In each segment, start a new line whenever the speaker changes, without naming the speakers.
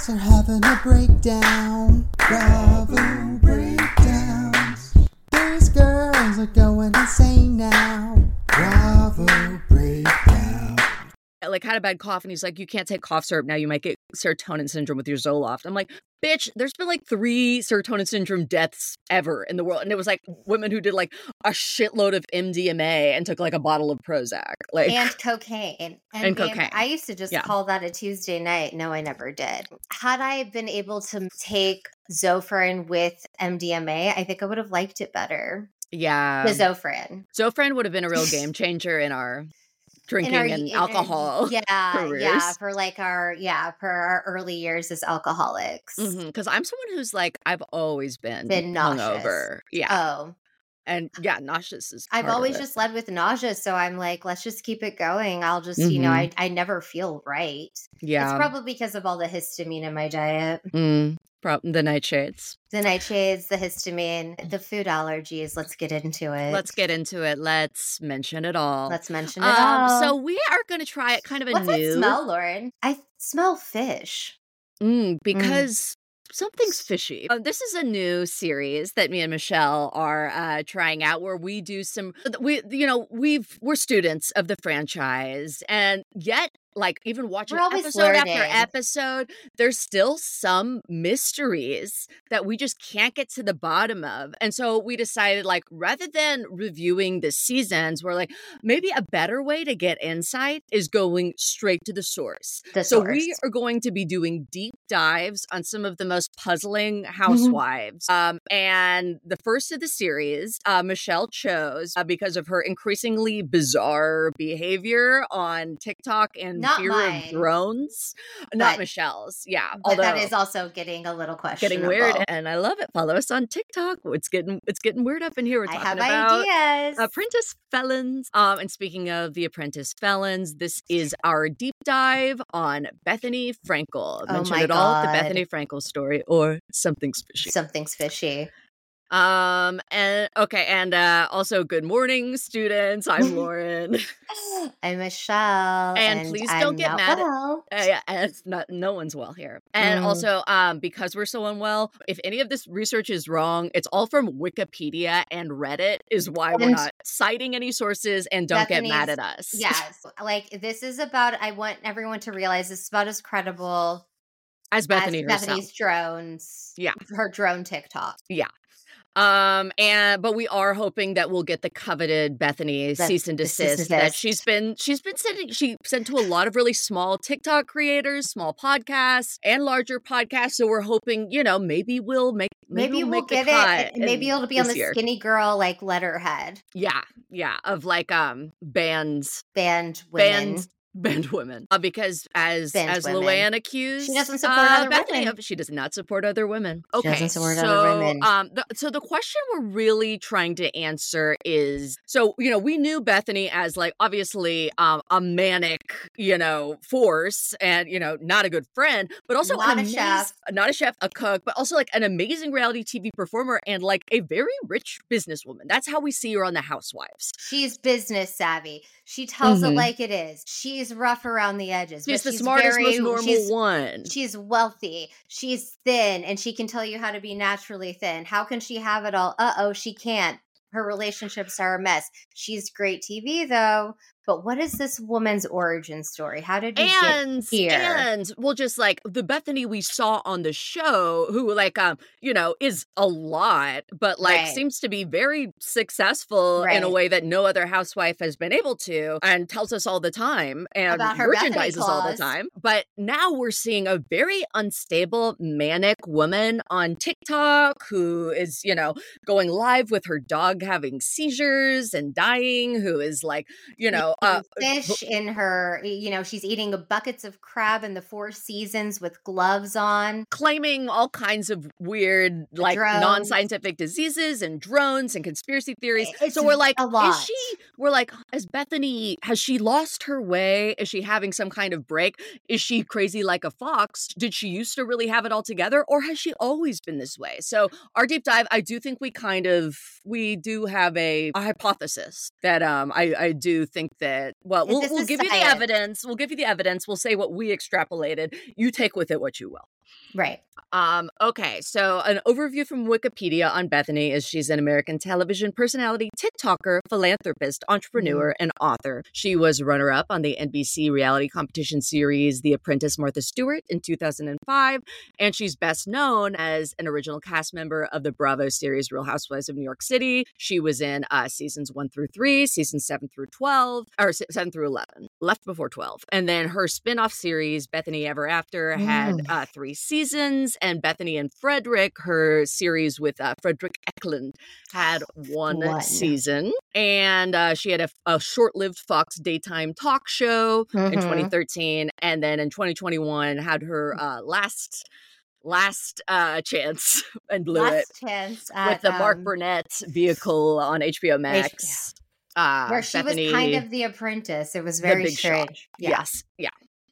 Girls are having a breakdown. Bravo breakdowns. These girls are going insane now. Bravo breakdown.
Like, had a bad cough, and he's like, you can't take cough syrup now. You might get serotonin syndrome with your Zoloft. I'm like, bitch, there's been like 3 serotonin syndrome deaths ever in the world. And it was like women who did like a shitload of MDMA and took like a bottle of Prozac. Like,
and cocaine.
And cocaine.
I used to just call that a Tuesday night. No, I never did. Had I been able to take Zofran with MDMA, I think I would have liked it better.
Yeah.
The Zofran.
Zofran would have been a real game changer in our drinking and alcohol careers.
For our early years as alcoholics.
Because I'm someone who's like, I've always been
nauseous.
hungover. Yeah.
Oh.
And yeah, nauseous is
I've always just led with nausea, so I'm like, let's just keep it going. I'll just, I never feel right.
Yeah.
It's probably because of all the histamine in my diet.
The nightshades.
The nightshades, the histamine, the food allergies. Let's get into it.
Let's mention it all.
So
we are going to try it kind of
What's that smell, Lauren? I smell fish.
Because something's fishy. This is a new series that me and Michelle are trying out, where we do we're students of the franchise, and yet, like, even watching episode after episode, there's still some mysteries that we just can't get to the bottom of. And so we decided, like, rather than reviewing the seasons, we're like, maybe a better way to get insight is going straight to the source. So we are going to be doing deep dives on some of the most puzzling housewives. And the first of the series, Michelle chose because of her increasingly bizarre behavior on TikTok and fear of drones. Not Michelle's. Yeah.
But that is also getting a little questionable.
Getting weird. And I love it. Follow us on TikTok. It's getting weird up in here. We're talking about
ideas.
Apprentice Felons. And speaking of the Apprentice Felons, this is our deep dive on Bethenny Frankel. Mention it all, the Bethenny Frankel story, or Something's Fishy.
Something's fishy.
And also good morning, students. I'm Lauren.
I'm Michelle.
And please don't get mad no one's well here. And also, because we're so unwell, if any of this research is wrong, it's all from Wikipedia and Reddit is why we're not citing any sources, and don't get mad at us.
Yes. Like, this is about, I want everyone to realize this is about as credible
as Bethenny herself.
Bethenny's drones.
Yeah.
Her drone TikTok.
Yeah. But we are hoping that we'll get the coveted Bethenny cease and desist that she's been sending. She sent to a lot of really small TikTok creators, small podcasts, and larger podcasts. So we're hoping, maybe we'll make
maybe we'll
make
get
the cut.
it. Maybe it'll be on the
year.
Skinny Girl like letterhead.
Yeah, of like bands,
band women.
Banned women, because as Luann accused,
she doesn't support other women.
She does not support other women. Okay,
she doesn't support other women.
So the question we're really trying to answer is, so we knew Bethenny as like obviously a manic force, and not a good friend, but also not a chef, a cook, but also like an amazing reality TV performer and like a very rich businesswoman. That's how we see her on The Housewives.
She's business savvy. She tells it like it is. She's rough around the edges.
She's the smartest, most normal one.
She's wealthy. She's thin, and she can tell you how to be naturally thin. How can she have it all? She can't. Her relationships are a mess. She's great TV, though. But what is this woman's origin story? How did we get here?
And well, just like the Bethenny we saw on the show, who like is a lot, but like seems to be very successful in a way that no other housewife has been able to, and tells us all the time and merchandises all the time. But now we're seeing a very unstable, manic woman on TikTok who is going live with her dog having seizures and dying, who is like
fish in her, she's eating buckets of crab in the Four Seasons with gloves on,
claiming all kinds of weird, like non-scientific diseases and drones and conspiracy theories.
So we're like,
is Bethenny, has she lost her way? Is she having some kind of break? Is she crazy like a fox? Did she used to really have it all together, or has she always been this way? So our deep dive, I do think we do have a hypothesis that I do think that, well, we'll give you the evidence. We'll give you the evidence. We'll say what we extrapolated. You take with it what you will.
Right.
Okay, so an overview from Wikipedia on Bethany is she's an American television personality, TikToker, philanthropist, entrepreneur, and author. She was runner-up on the NBC reality competition series The Apprentice Martha Stewart in 2005, and she's best known as an original cast member of the Bravo series Real Housewives of New York City. She was in seasons 1 through 3, seasons 7 through 12, or 7 through 11, left before 12. And then her spin-off series, Bethany Ever After, had 3 seasons. And Bethany and Frederick, her series with Frederick Eklund, had one season. And she had a short-lived Fox daytime talk show in 2013. And then in 2021 had her last chance and blew it with the Mark Burnett vehicle on HBO Max.
Where she Bethany, was kind of the apprentice. It was very strange.
Yeah. Yes. Yeah.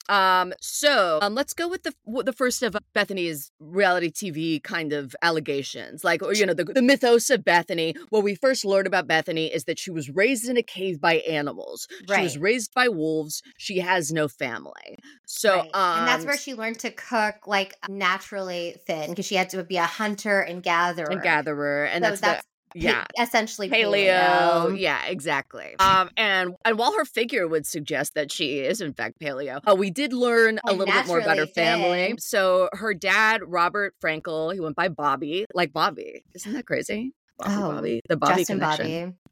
So let's go with the first of Bethany's reality TV kind of allegations. Like, you know, the mythos of Bethany. What we first learned about Bethany is that she was raised in a cave by animals. Right. She was raised by wolves. She has no family. So,
and that's where she learned to cook like naturally thin because she had to be a hunter and gatherer.
And so that's
essentially
paleo. Yeah, exactly. And while her figure would suggest that she is in fact paleo, we did learn a little bit more about her family. So her dad, Robert Frankel, he went by Bobby, like Bobby. Isn't that crazy? Bobby, the Bobby
Justin
connection.
Bobby.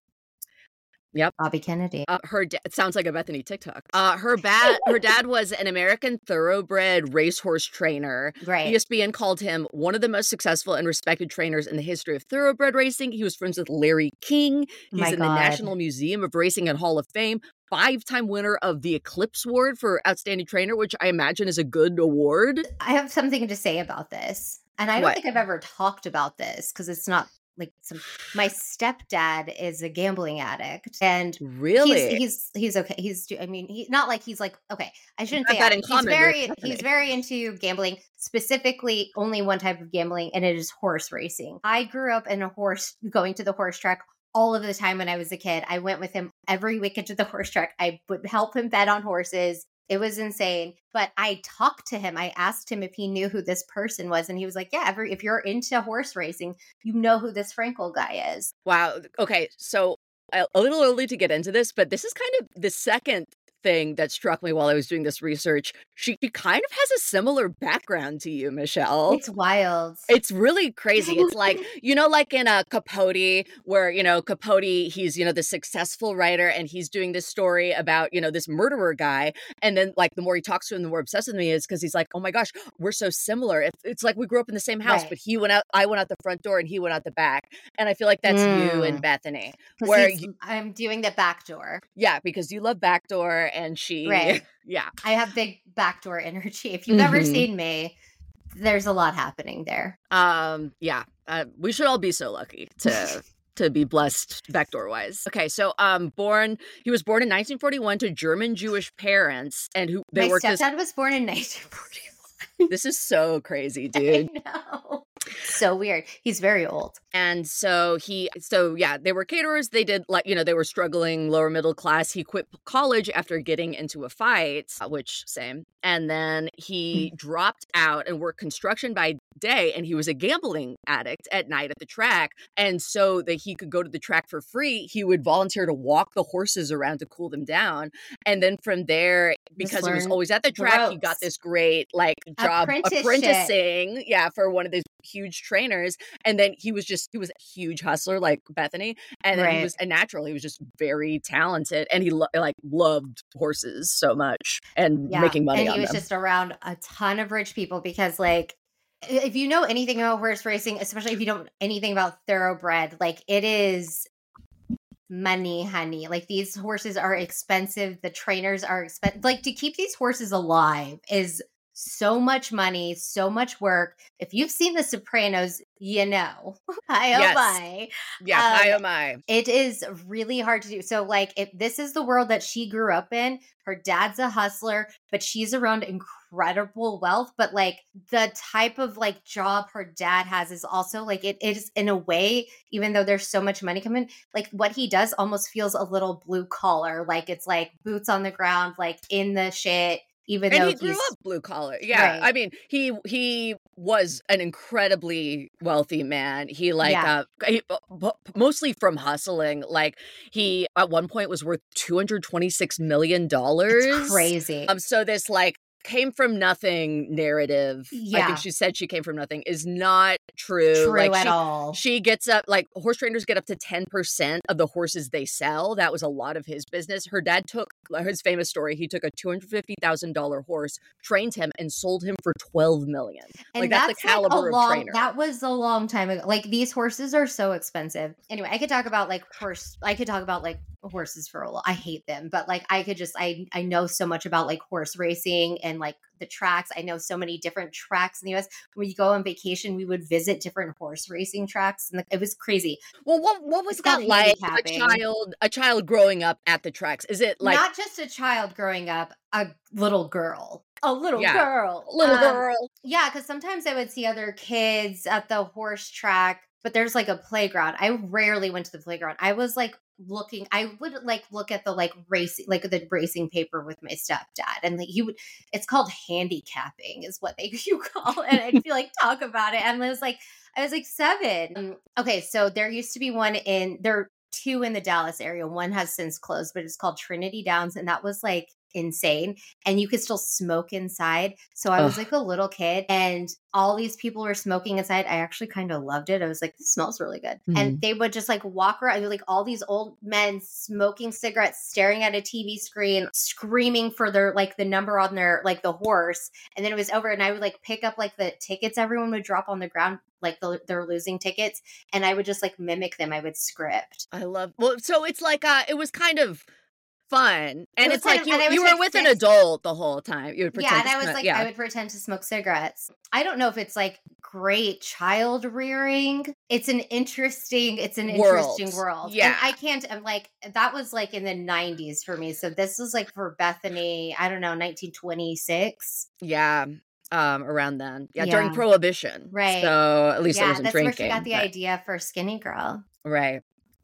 Yep.
Bobby Kennedy.
It sounds like a Bethany TikTok. Her dad was an American thoroughbred racehorse trainer.
Right.
ESPN called him one of the most successful and respected trainers in the history of thoroughbred racing. He was friends with Larry King. He's in the National Museum of Racing and Hall of Fame. 5-time winner of the Eclipse Award for Outstanding Trainer, which I imagine is a good award.
I have something to say about this. And I don't think I've ever talked about this because it's not like my stepdad is a gambling addict, and
really
he's okay. He's not like he's like okay. I shouldn't say
that in common.
He's very into gambling, specifically only one type of gambling, and it is horse racing. I grew up in going to the horse track all of the time when I was a kid. I went with him every weekend to the horse track. I would help him bet on horses. It was insane. But I talked to him. I asked him if he knew who this person was. And he was like, yeah, if you're into horse racing, you know who this Frankel guy is.
Wow. Okay. So a little early to get into this, but this is kind of the second thing that struck me while I was doing this research. She kind of has a similar background to you, Michelle.
It's wild.
It's really crazy. It's like, like in a Capote where, Capote, he's, the successful writer and he's doing this story about, this murderer guy. And then like the more he talks to him, the more obsessed with me is because he's like, oh my gosh, we're so similar. It's like we grew up in the same house, but I went out the front door and he went out the back. And I feel like that's you and Bethany. Where
I'm doing the back door.
Yeah, because you love backdoor. And she, yeah.
I have big backdoor energy. If you've ever seen me, there's a lot happening there.
We should all be so lucky to be blessed backdoor wise. Okay, so he was born in 1941 to German Jewish parents, and
my stepdad was born in 1941.
This is so crazy, dude.
I know. So weird. He's very old.
And so they were caterers. They did they were struggling lower middle class. He quit college after getting into a fight, same. And then he dropped out and worked construction by day. And he was a gambling addict at night at the track. And so that he could go to the track for free, he would volunteer to walk the horses around to cool them down. And then from there, because he was always at the track, he got this great job apprenticing. Yeah, for one of these huge trainers. And then he was a huge hustler like Bethany. And then he was a natural. He was just very talented. And he loved horses so much and making money on them.
And he was just around a ton of rich people because if you know anything about horse racing, especially if you don't know anything about thoroughbred, it is money, honey. These horses are expensive. The trainers are expensive. To keep these horses alive is so much money, so much work. If you've seen The Sopranos, you know. Hi, oh my.
Yeah, hi, oh my.
It is really hard to do. So, if this is the world that she grew up in, her dad's a hustler, but she's around incredible wealth. But, the type of, job her dad has is also, it is, in a way, even though there's so much money coming, what he does almost feels a little blue collar. It's, boots on the ground, in the shit. Even though
he grew up blue collar. Yeah. Right. I mean, he was an incredibly wealthy man. He
Yeah.
mostly from hustling. Like he at one point was worth $226 million.
It's crazy.
So this like came from nothing narrative. I
Yeah.
think she said she came from nothing is not true.
True at all.
She gets up, like horse trainers get up to 10% of the horses they sell. That was a lot of his business. Her dad took his famous story. He took a $250,000 horse, trained him, and sold him for $12 million.
And
like that's the caliber of trainer.
That was a long time ago. Like these horses are so expensive. Anyway, I could talk about like horses for a while. I hate them, but like I know so much about like horse racing and like the tracks. I know so many different tracks in the US. When we go on vacation, we would visit different horse racing tracks, and it was crazy.
Well, what was that like? A child growing up at the tracks? Is it like
not just a child growing up, a little girl? A little girl. Yeah, because sometimes I would see other kids at the horse track, but there's like a playground. I rarely went to the playground. I was like I would like look at the like racing paper with my stepdad, and like it's called handicapping is what you call it. And I'd be like talk about it, and I was like 7. Okay, so there used to be there are 2 in the Dallas area. One has since closed, but it's called Trinity Downs, and that was like insane, and you could still smoke inside. So I was like a little kid, and all these people were smoking inside. I actually kind of loved it. I was like, this smells really good. Mm-hmm. And they would just like walk around, like all these old men smoking cigarettes, staring at a TV screen, screaming for their like the number on their like the horse. And then it was over, and I would like pick up like the tickets everyone would drop on the ground, like they're losing tickets, and I would just like mimic them. I would script.
So it's like it was kind of fun, and it's like you were with an adult the whole time. You would pretend
I would pretend to smoke cigarettes. I don't know if it's like great child rearing. It's an interesting world.
Yeah,
and I'm like, that was like in the 90s for me. So this was like for Bethany, I don't know, 1926.
Yeah. Around then. Yeah, during Prohibition.
Right.
So at least I wasn't drinking.
That's where she got the idea for Skinny Girl.
Right.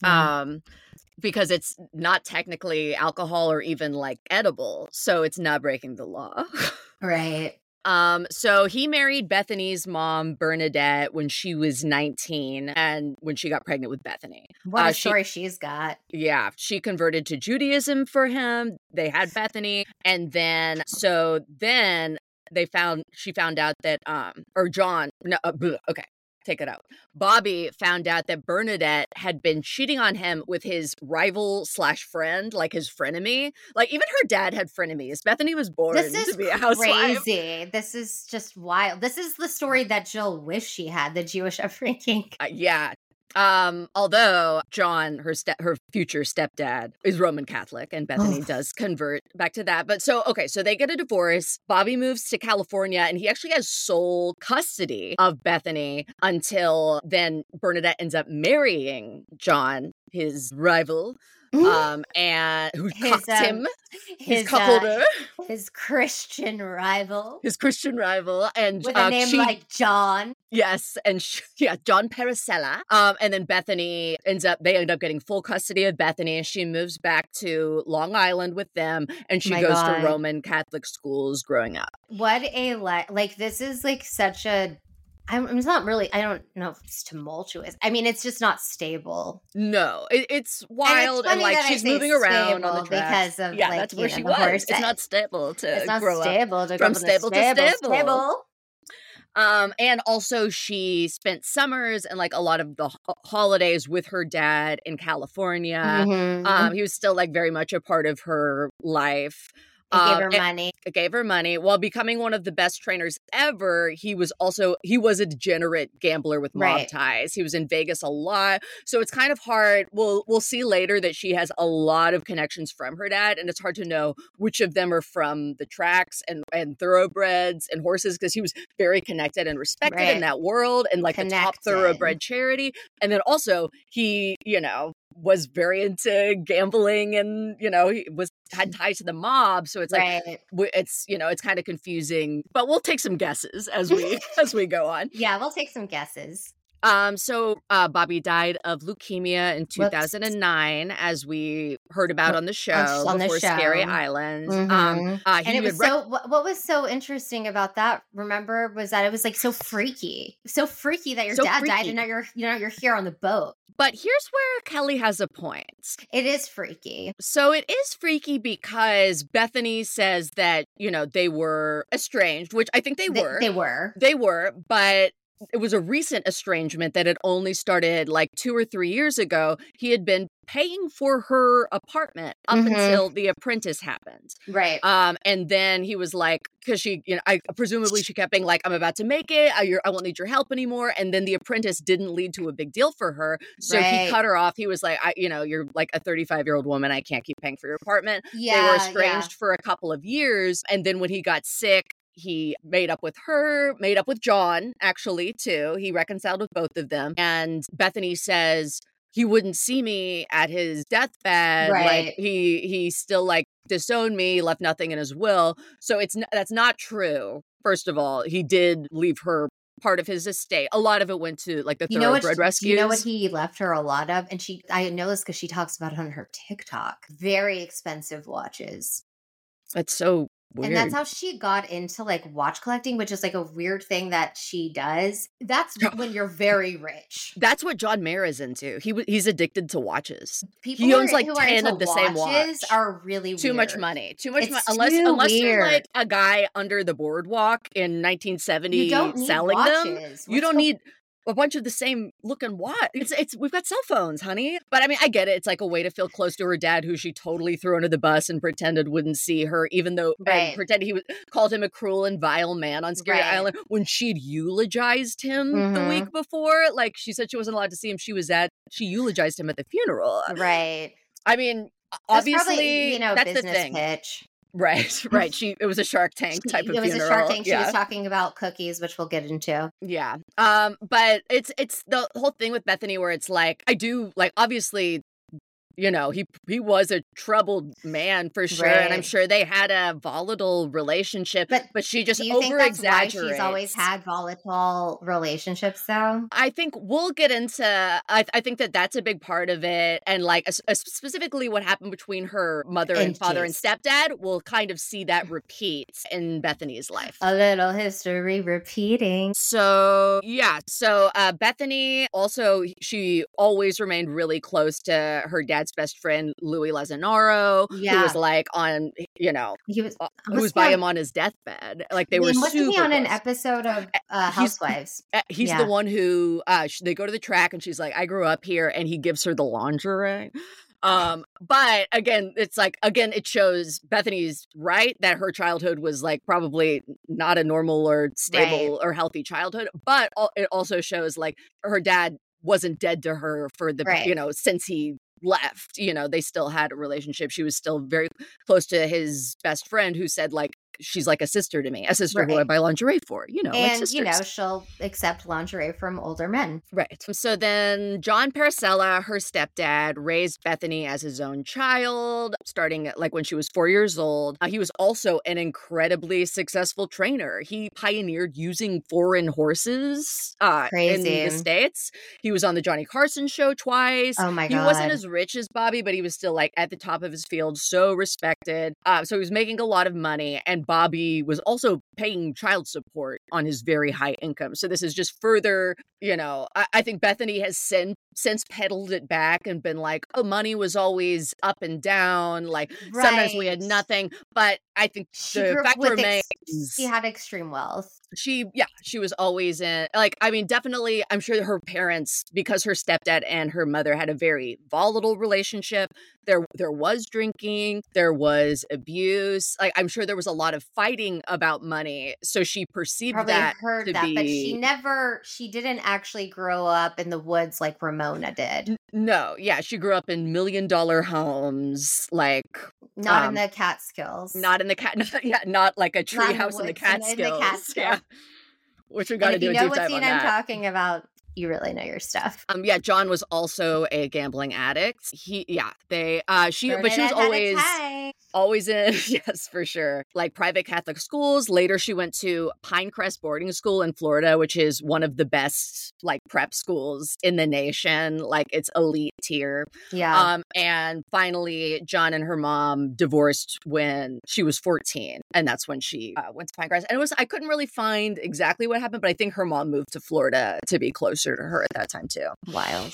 Because it's not technically alcohol or even like edible, so it's not breaking the law.
Right.
So he married Bethany's mom, Bernadette, when she was 19 and when she got pregnant with Bethany.
What a story she's got.
Yeah. She converted to Judaism for him. They had Bethany. And then, she found out that, take it out. Bobby found out that Bernadette had been cheating on him with his rival/friend, like his frenemy. Like even her dad had frenemies. Bethany was born to be a housewife.
Crazy. This is just wild. This is the story that Jill wished she had, the Jewish upbringing.
Yeah. Although John, her future stepdad, is Roman Catholic, and Bethany does convert back to that. But so they get a divorce. Bobby moves to California, and he actually has sole custody of Bethany until then Bernadette ends up marrying John, his rival. And who cucked him, his cuckolder,
his Christian rival,
and
with a name like John.
Yes, and John Paracella. And then Bethany they end up getting full custody of Bethany, and she moves back to Long Island with them, and she goes to Roman Catholic schools growing up.
What this is like such a. It's not really, I don't know if it's tumultuous. I mean, it's just not stable.
No, it's wild. And like she's moving around on the track.
Because of
that's where she was.
Horse.
It's not stable to
it's not
grow
stable
up.
To
From
go
stable
to
stable. And also she spent summers and like a lot of the holidays with her dad in California. Mm-hmm. He was still like very much a part of her life. It gave her money. While becoming one of the best trainers ever, he was a degenerate gambler with mob ties. He was in Vegas a lot. So it's kind of hard. We'll see later that she has a lot of connections from her dad, and it's hard to know which of them are from the tracks and thoroughbreds and horses, because he was very connected and respected in that world, and like the top thoroughbred charity. And then also he, was very into gambling, and he had ties to the mob, so it's like it's kind of confusing, but we'll take some guesses as we go on.
Yeah, we'll take some guesses.
So Bobby died of leukemia in 2009, as we heard about on the show
on the
before Scary
show.
Island.
Mhm. And
He
it was
had
what was so interesting about that, remember, was that it was like so freaky that your dad died and now you're here on the boat.
But here's where Kelly has a point.
It is freaky.
So it is freaky because Bethany says that, you know, they were estranged, which I think they were. They were, but it was a recent estrangement that had only started like 2 or 3 years ago. He had been paying for her apartment up until The Apprentice happened.
Right.
And then he was like, because she, you know, presumably she kept being like, I'm about to make it. I won't need your help anymore. And then The Apprentice didn't lead to a big deal for her. So he cut her off. He was like, you're like a 35-year-old woman. I can't keep paying for your apartment.
Yeah,
they were estranged for a couple of years. And then when he got sick, he made up with her, made up with John, actually, too. He reconciled with both of them. And Bethany says he wouldn't see me at his deathbed.
Right.
Like he still like disowned me, left nothing in his will. So that's not true. First of all, he did leave her part of his estate. A lot of it went to like the thoroughbred rescues.
You know what he left her a lot of? And I know this because she talks about it on her TikTok. Very expensive watches.
That's so weird.
And that's how she got into like watch collecting, which is like a weird thing that she does. That's when you're very rich.
That's what John Mayer is into. He's addicted to watches.
People
he owns like
who
10 of the same watch.
Are really
too
weird.
much money. Too much money.
Too
Unless
weird.
you're like a guy under the boardwalk in 1970
you don't need
selling
watches.
them. You don't need a bunch of the same looking watch. It's we've got cell phones, honey. But I mean, I get it. It's like a way to feel close to her dad, who she totally threw under the bus and pretended wouldn't see her, even though and pretended called him a cruel and vile man on Scary Island when she'd eulogized him the week before. Like she said she wasn't allowed to see him. She eulogized him at the funeral.
Right.
I mean, obviously,
probably,
that's
business
the thing.
Pitch.
Right. It was a Shark Tank type of funeral.
It was a Shark Tank. She was talking about cookies, which we'll get into.
Yeah. But it's the whole thing with Bethany where it's like, I do, like, obviously, you know, he was a troubled man for sure. Right. And I'm sure they had a volatile relationship, but she just over-exaggerates.
Why she's always had volatile relationships, though?
I think we'll get into, I think that's a big part of it. And like specifically what happened between her mother and father and stepdad, we'll kind of see that repeat in Bethany's life.
A little history repeating.
So, yeah. So Bethany also, she always remained really close to her dad's best friend, Louis Lazanaro, who was like on, you know, who was by him on his deathbed. Like they were super
Wasn't he on
close.
an episode of Housewives?
He's the one who, they go to the track and she's like, I grew up here, and he gives her the lingerie. But again, it shows Bethany's right that her childhood was like probably not a normal or stable or healthy childhood, but it also shows like her dad wasn't dead to her for the, you know, since he left, you know, they still had a relationship. She was still very close to his best friend, who said like, she's like a sister to me, a sister who I buy lingerie for, you know,
and
like
you know, she'll accept lingerie from older men.
Right. So then John Paracella, her stepdad, raised Bethany as his own child, starting like when she was 4 years old. He was also an incredibly successful trainer. He pioneered using foreign horses in the States. He was on the Johnny Carson show twice.
Oh my God.
He wasn't as rich as Bobby, but he was still like at the top of his field, so respected. So he was making a lot of money, and Bobby was also paying child support on his very high income. So this is just further, you know, I think Bethany has since peddled it back and been like, oh, money was always up and down. Like sometimes we had nothing, but I think the fact remains
she had extreme wealth.
She was always in, like, I mean, definitely, I'm sure her parents, because her stepdad and her mother had a very volatile relationship, there was drinking, there was abuse. Like, I'm sure there was a lot of fighting about money. So she perceived
Probably
that
heard
to
that,
be...
but she didn't actually grow up in the woods like Ramona did.
No, yeah, she grew up in $1 million homes, like...
Not in the Catskills.
Not in the not like a tree house in the Catskills. Yeah. Which we got to do a deep dive on that.
If you know what scene I'm talking about, you really know your stuff.
Yeah, John was also a gambling addict. She was always... Always in, yes, for sure. Like private Catholic schools. Later, she went to Pinecrest Boarding School in Florida, which is one of the best like prep schools in the nation. Like it's elite tier.
Yeah.
And finally, John and her mom divorced when she was 14, and that's when she went to Pinecrest. And I couldn't really find exactly what happened, but I think her mom moved to Florida to be closer to her at that time too.
Wild.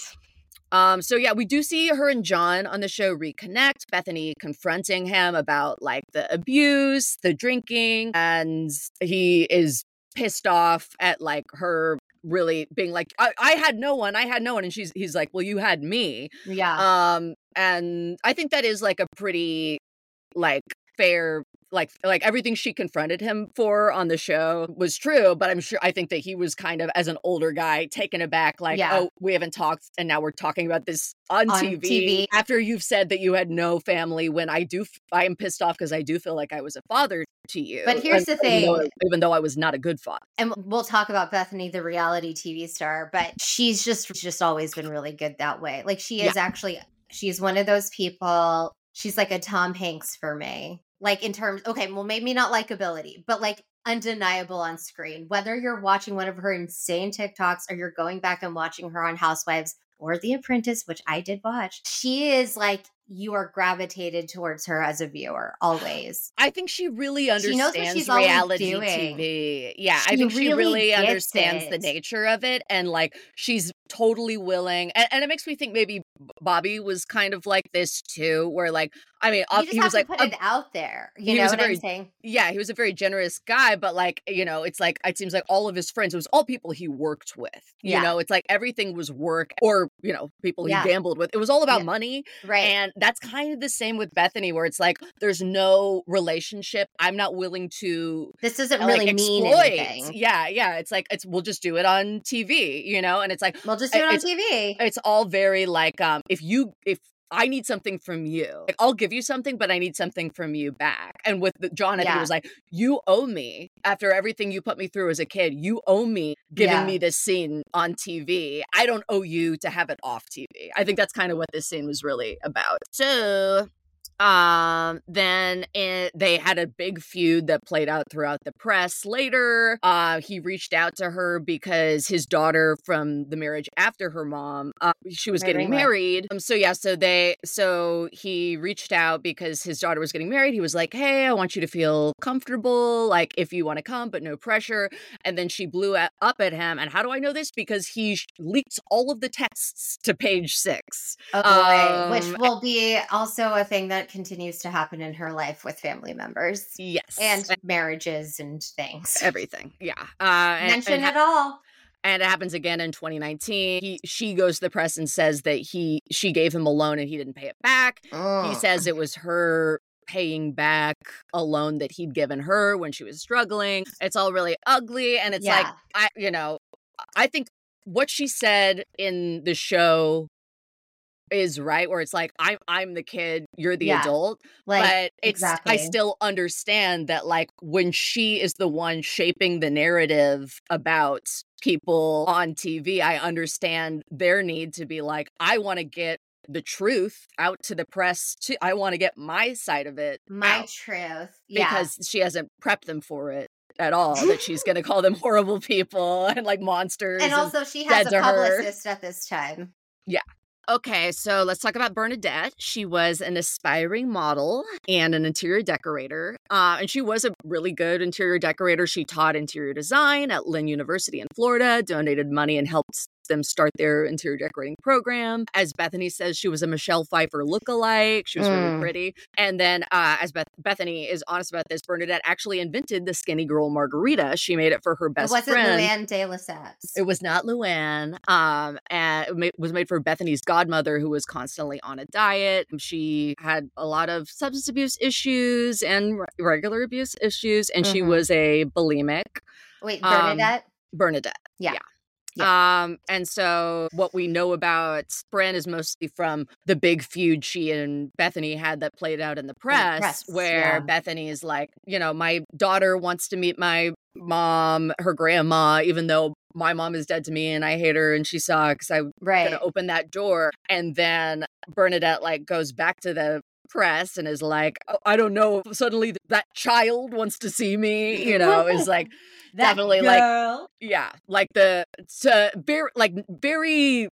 So yeah, we do see her and John on the show reconnect, Bethany confronting him about like the abuse, the drinking, and he is pissed off at like her really being like, I had no one. And he's like, well, you had me.
Yeah.
And I think that is like a pretty like fair, like everything she confronted him for on the show was true, but I think that he was kind of, as an older guy, taken aback, like, oh, we haven't talked and now we're talking about this on TV after you've said that you had no family, when I am pissed off because I do feel like I was a father to you.
But here's the thing.
Even though I was not a good father.
And we'll talk about Bethany, the reality TV star, but she's just always been really good that way. Like she is actually, she's one of those people, she's like a Tom Hanks for me. Like in terms, okay, well, maybe not likability, but like undeniable on screen. Whether you're watching one of her insane TikToks or you're going back and watching her on Housewives or The Apprentice, which I did watch, she is like, you are gravitated towards her as a viewer always.
I think she really understands reality TV. Yeah, I think she really understands the nature of it, and like she's totally willing. And it makes me think maybe Bobby was kind of like this too, where like, I mean,
he was like, put it out there. You know what I'm saying?
Yeah, he was a very generous guy, but like, you know, it's like, it seems like all of his friends, it was all people he worked with. You know, it's like everything was work or, you know, people he gambled with. It was all about money.
Right.
And that's kind of the same with Bethany, where it's like, there's no relationship. I'm not willing to.
This doesn't really mean anything.
Yeah. It's like, we'll just do it on TV, you know? And it's like,
we'll just do it on TV.
It's all very like, if I need something from you, like, I'll give you something, but I need something from you back. And with John, I think it was like, you owe me after everything you put me through as a kid. You owe me giving me this scene on TV. I don't owe you to have it off TV. I think that's kind of what this scene was really about. So then they had a big feud that played out throughout the press later. He reached out to her because his daughter from the marriage after her mom, she was getting married. So he reached out because his daughter was getting married. He was like, hey, I want you to feel comfortable, like if you want to come, but no pressure. And then she blew up at him. And how do I know this? Because he leaked all of the texts to Page Six.
Which will be also a thing that continues to happen in her life with family members.
Yes.
And marriages and things.
Everything. Yeah.
Mention it all.
And it happens again in 2019. She goes to the press and says that she gave him a loan and he didn't pay it back. He says it was her paying back a loan that he'd given her when she was struggling. It's all really ugly. And it's like, I think what she said in the show is right, where it's like, I'm the kid, you're the adult. Like, but it's I still understand that like when she is the one shaping the narrative about people on TV, I understand their need to be like, I want to get the truth out to the press too. I want to get my side of it
truth.
Because she hasn't prepped them for it at all, that she's going to call them horrible people and like monsters.
And also she has a publicist at this time.
Yeah. Okay, so let's talk about Bernadette. She was an aspiring model and an interior decorator, and she was a really good interior decorator. She taught interior design at Lynn University in Florida, donated money and helped them start their interior decorating program. As Bethany says, she was a Michelle Pfeiffer lookalike. She was really pretty. And then as Bethany is honest about this, Bernadette actually invented the skinny girl margarita. She made it for her best friend.
It wasn't Luann de Lesseps.
It was not Luann. And it was made for Bethany's godmother, who was constantly on a diet. She had a lot of substance abuse issues and regular abuse issues. And she was a bulimic.
Wait, Bernadette?
Bernadette. Yeah. And so what we know about Bryn is mostly from the big feud she and Bethany had that played out in the press where Bethany is like, you know, my daughter wants to meet my mom, her grandma, even though my mom is dead to me and I hate her and she sucks. I'm going to open that door. And then Bernadette like goes back to the press and is like, oh, I don't know, suddenly that child wants to see me, you know, is like definitely
girl.
like, yeah, like very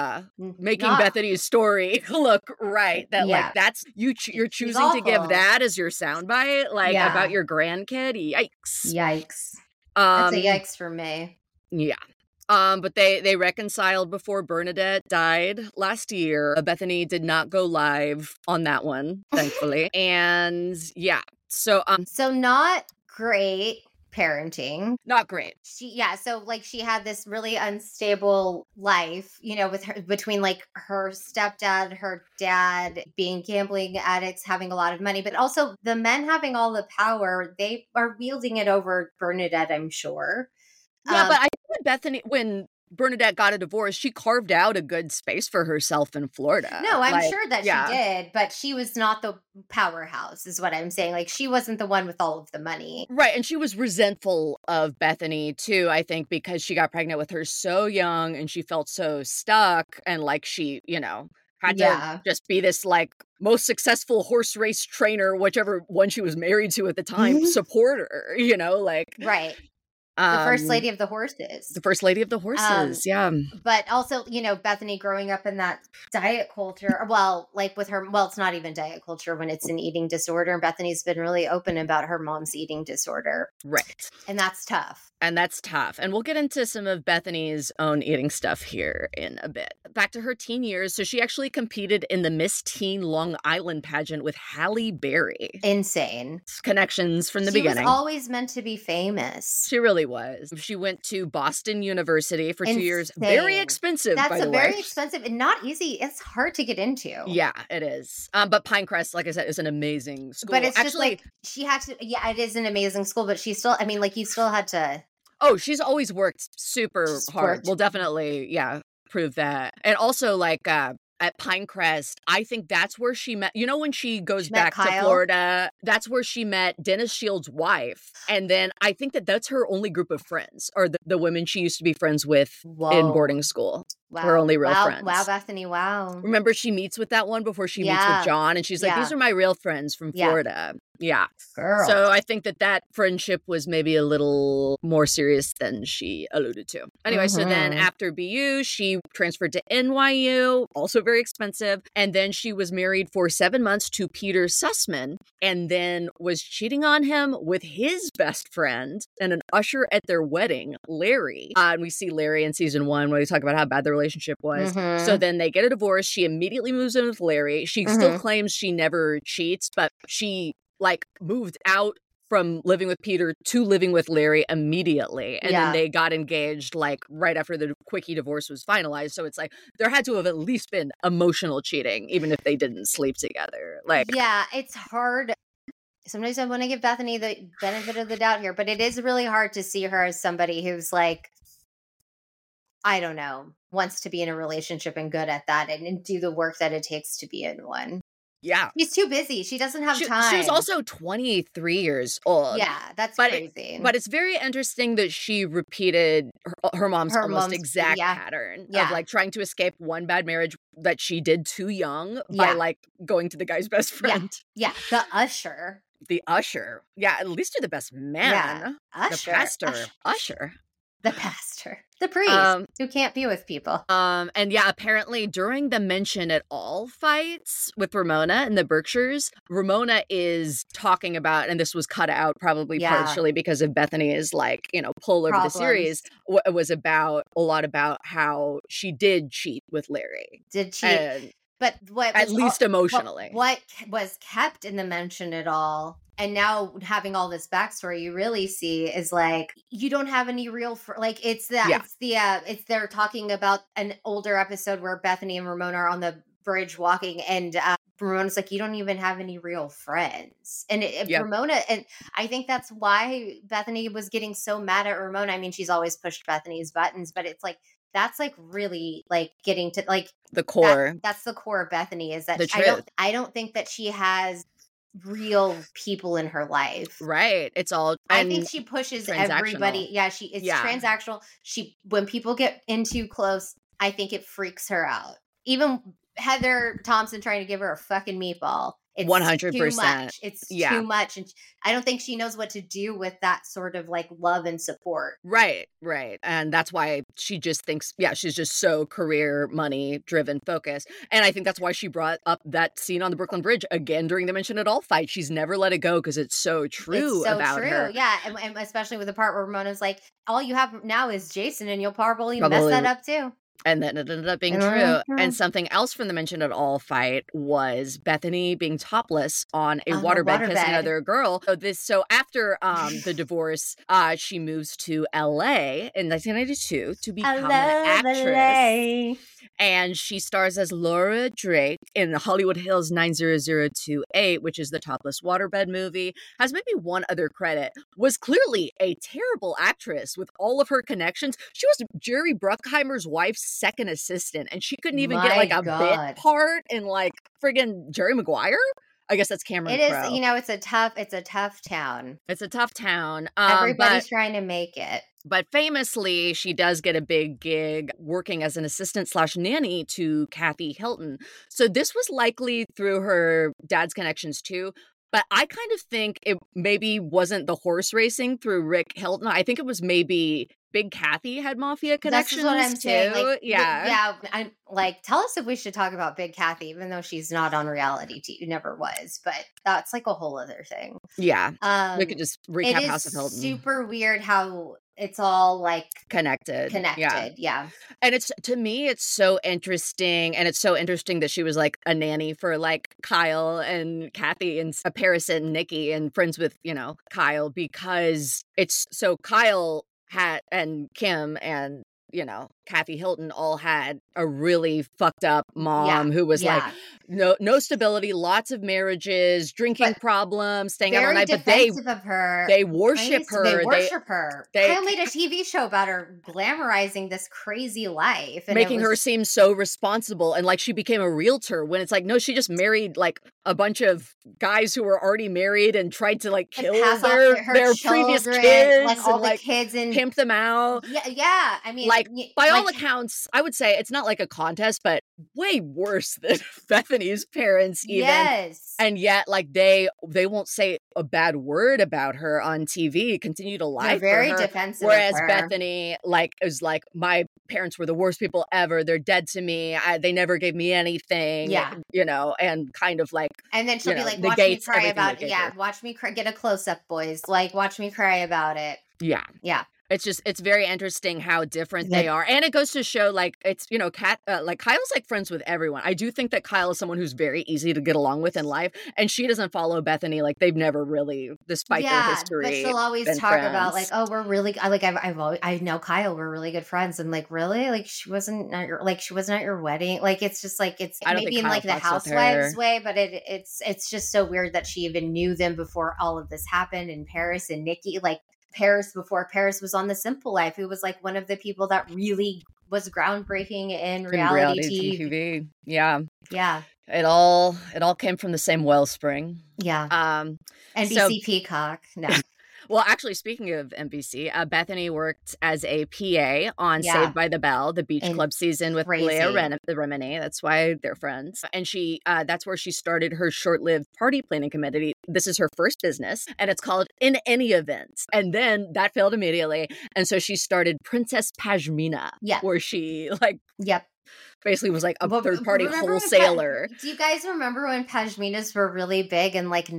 making
Not-
Bethany's story look right. That
Yeah.
like that's you're choosing to give
awful.
that as your soundbite, like
Yeah.
about your grandkid. Yikes.
Yikes. That's a
Um,
yikes for me.
yeah. But they reconciled before Bernadette died last year. Bethany did not go live on that one, thankfully. And yeah, so
So not great parenting.
not great.
So like she had this really unstable life, you know, with her between like her stepdad, her dad being gambling addicts, having a lot of money, but also the men having all the power. They are wielding it over Bernadette, I'm sure.
Yeah, but I think when Bernadette got a divorce, she carved out a good space for herself in Florida.
No, I'm sure that
yeah.
she did, but she was not the powerhouse, is what I'm saying. Like, she wasn't the one with all of the money.
Right, and she was resentful of Bethany, too, I think, because she got pregnant with her so young, and she felt so stuck, and, like, she, you know, had to just be this, like, most successful horse race trainer, whichever one she was married to at the time, supporter, you know, like...
Right. The first lady of the horses.
The first lady of the horses, yeah.
But also, you know, Bethany growing up in that diet culture, well, like with her, well, it's not even diet culture when it's an eating disorder. And Bethany's been really open about her mom's eating disorder.
Right.
And that's tough.
And we'll get into some of Bethany's own eating stuff here in a bit. Back to her teen years. So she actually competed in the Miss Teen Long Island pageant with Halle Berry.
Insane.
Connections from the beginning.
She was always meant to be famous.
She really was. She went to Boston University for 2 years.
Insane.
Very expensive, by the way.
That's very expensive and not easy. It's hard to get into.
Yeah, it is. But Pinecrest, like I said, is an amazing school.
But it's just like, she had to, yeah, it is an amazing school, but she still, I mean, like, you still had to.
Oh, she's always worked super hard. We'll definitely, prove that. And also, like, at Pinecrest, I think that's where she met, you know, when she goes back to Florida, that's where she met Dennis Shields' wife. And then I think that's her only group of friends, or the women she used to be friends with in boarding school.
Wow.
Her only real friends.
Wow, Bethany, wow.
Remember, she meets with that one before she meets with John, and she's like, these are my real friends from Florida. Yeah.
Girl.
So I think that friendship was maybe a little more serious than she alluded to. Anyway, so then after BU, she transferred to NYU, also very expensive. And then she was married for 7 months to Peter Sussman, and then was cheating on him with his best friend and an usher at their wedding, Larry. And we see Larry in season 1 when we talk about how bad the relationship was. So then they get a divorce. She immediately moves in with Larry. She still claims she never cheats, but she like moved out from living with Peter to living with Larry immediately. And then they got engaged like right after the quickie divorce was finalized. So it's like there had to have at least been emotional cheating, even if they didn't sleep together. Like,
yeah, it's hard. Sometimes I want to give Bethany the benefit of the doubt here, but it is really hard to see her as somebody who's like, I don't know, wants to be in a relationship and good at that and do the work that it takes to be in one.
Yeah.
She's too busy. She doesn't have time.
She was also 23 years old.
Yeah, that's crazy.
But it's very interesting that she repeated her mom's almost exact pattern of like trying to escape one bad marriage that she did too young by like going to the guy's best friend.
Yeah, the usher.
The usher. Yeah, at least you're the best man.
Yeah. Usher.
The pastor. Usher.
The pastor. The priest who can't be with people.
And yeah, apparently during the Mention It All fights with Ramona and the Berkshires, Ramona is talking about, and this was cut out probably partially because of Bethany's like, you know, pull over the series, was about a lot about how she did cheat with Larry.
Did she? But what
at least emotionally.
What was kept in the Mention It All, and now having all this backstory, you really see is like you don't have any real like it's they're talking about an older episode where Bethany and Ramona are on the bridge walking, and Ramona's like, you don't even have any real friends, and Ramona, and I think that's why Bethany was getting so mad at Ramona. I mean, she's always pushed Bethany's buttons, but it's like. That's like really like getting to like
the core.
That's the core of Bethany is that I don't think that she has real people in her life.
Right. It's all.
I think she pushes everybody. Yeah. It's transactional. When people get in too close, I think it freaks her out. Even Heather Thompson trying to give her a fucking meatball. It's
100%.
too much. It's
Yeah.
too much. And I don't think she knows what to do with that sort of like love and support.
Right. And that's why she just thinks, she's just so career, money driven, focused. And I think that's why she brought up that scene on the Brooklyn Bridge again during the Mention It All fight. She's never let it go because it's so true
It's so
about
true.
her.
Yeah. And especially with the part where Ramona's like, all you have now is Jason, and you'll probably mess that up too.
And then it ended up being true. And something else from the Mention It All fight was Bethany being topless on a waterbed kissing another girl. So after the divorce, she moves to LA in 1992 to become an actress. And she stars as Laura Drake in Hollywood Hills 90028, which is the topless waterbed movie. Has maybe one other credit. Was clearly a terrible actress with all of her connections. She was Jerry Bruckheimer's wife's second assistant, and she couldn't even get like a bit part in like friggin' Jerry Maguire. I guess that's Cameron Crowe.
It is, it's a tough town.
It's a tough town.
Everybody's trying to make it.
But famously, she does get a big gig working as an assistant / nanny to Kathy Hilton. So this was likely through her dad's connections too. But I kind of think it maybe wasn't the horse racing through Rick Hilton. I think it was maybe Big Kathy had mafia connections.
That's what I'm saying.
Too.
Like, yeah. I'm like, tell us if we should talk about Big Kathy, even though she's not on reality TV, never was. But that's like a whole other thing.
Yeah, we could just recap House of Hilton.
It's super weird how it's all like
connected.
Yeah.
And to me, it's so interesting. And it's so interesting that she was like a nanny for like Kyle and Kathy and Paris and Nikki and friends with, Kyle, because it's so Kyle and Kim and, Kathy Hilton all had a really fucked up mom who was like no stability, lots of marriages, drinking problems, staying out all night. But they worship her.
They worship her. Kyle made a TV show about her glamorizing this crazy life, and
making her seem so responsible and like she became a realtor when it's like no, she just married like a bunch of guys who were already married and tried to like kill their previous kids,
like all the kids, and
pimp them out.
Yeah. I mean,
like by all accounts, I would say it's not like a contest, but way worse than Bethany's parents even.
Yes.
And yet like they won't say a bad word about her on TV, continue to lie.
They're very defensive.
Whereas Bethany is like, my parents were the worst people ever. They're dead to me. They never gave me anything.
Yeah.
And kind of like,
and then she'll be like, watch me cry about it. Yeah. Watch me cry. Get a close up, boys. Like, watch me cry about it.
Yeah.
Yeah.
It's very interesting how different they are. And it goes to show like it's, like Kyle's like friends with everyone. I do think that Kyle is someone who's very easy to get along with in life. And she doesn't follow Bethany. Like they've never really, despite their history.
But she'll always talk about like, oh, we're really, I know Kyle, we're really good friends. I'm like, really? Like she wasn't at your wedding. Like, it's just like, it's maybe in like the housewives way, but it's just so weird that she even knew them before all of this happened. And Paris and Nikki, like, Paris before Paris was on The Simple Life, who was like one of the people that really was groundbreaking in reality TV.
Yeah.
Yeah.
It all came from the same wellspring.
Yeah. NBC Peacock. No.
Well, actually, speaking of NBC, Bethany worked as a PA on Saved by the Bell, the beach club season with Leah Remini. That's why they're friends. And she that's where she started her short-lived party planning committee. This is her first business, and it's called In Any Event. And then that failed immediately. And so she started Princess Pashmina, where she basically was like a third-party wholesaler.
Do you guys remember when Pashminas were really big in like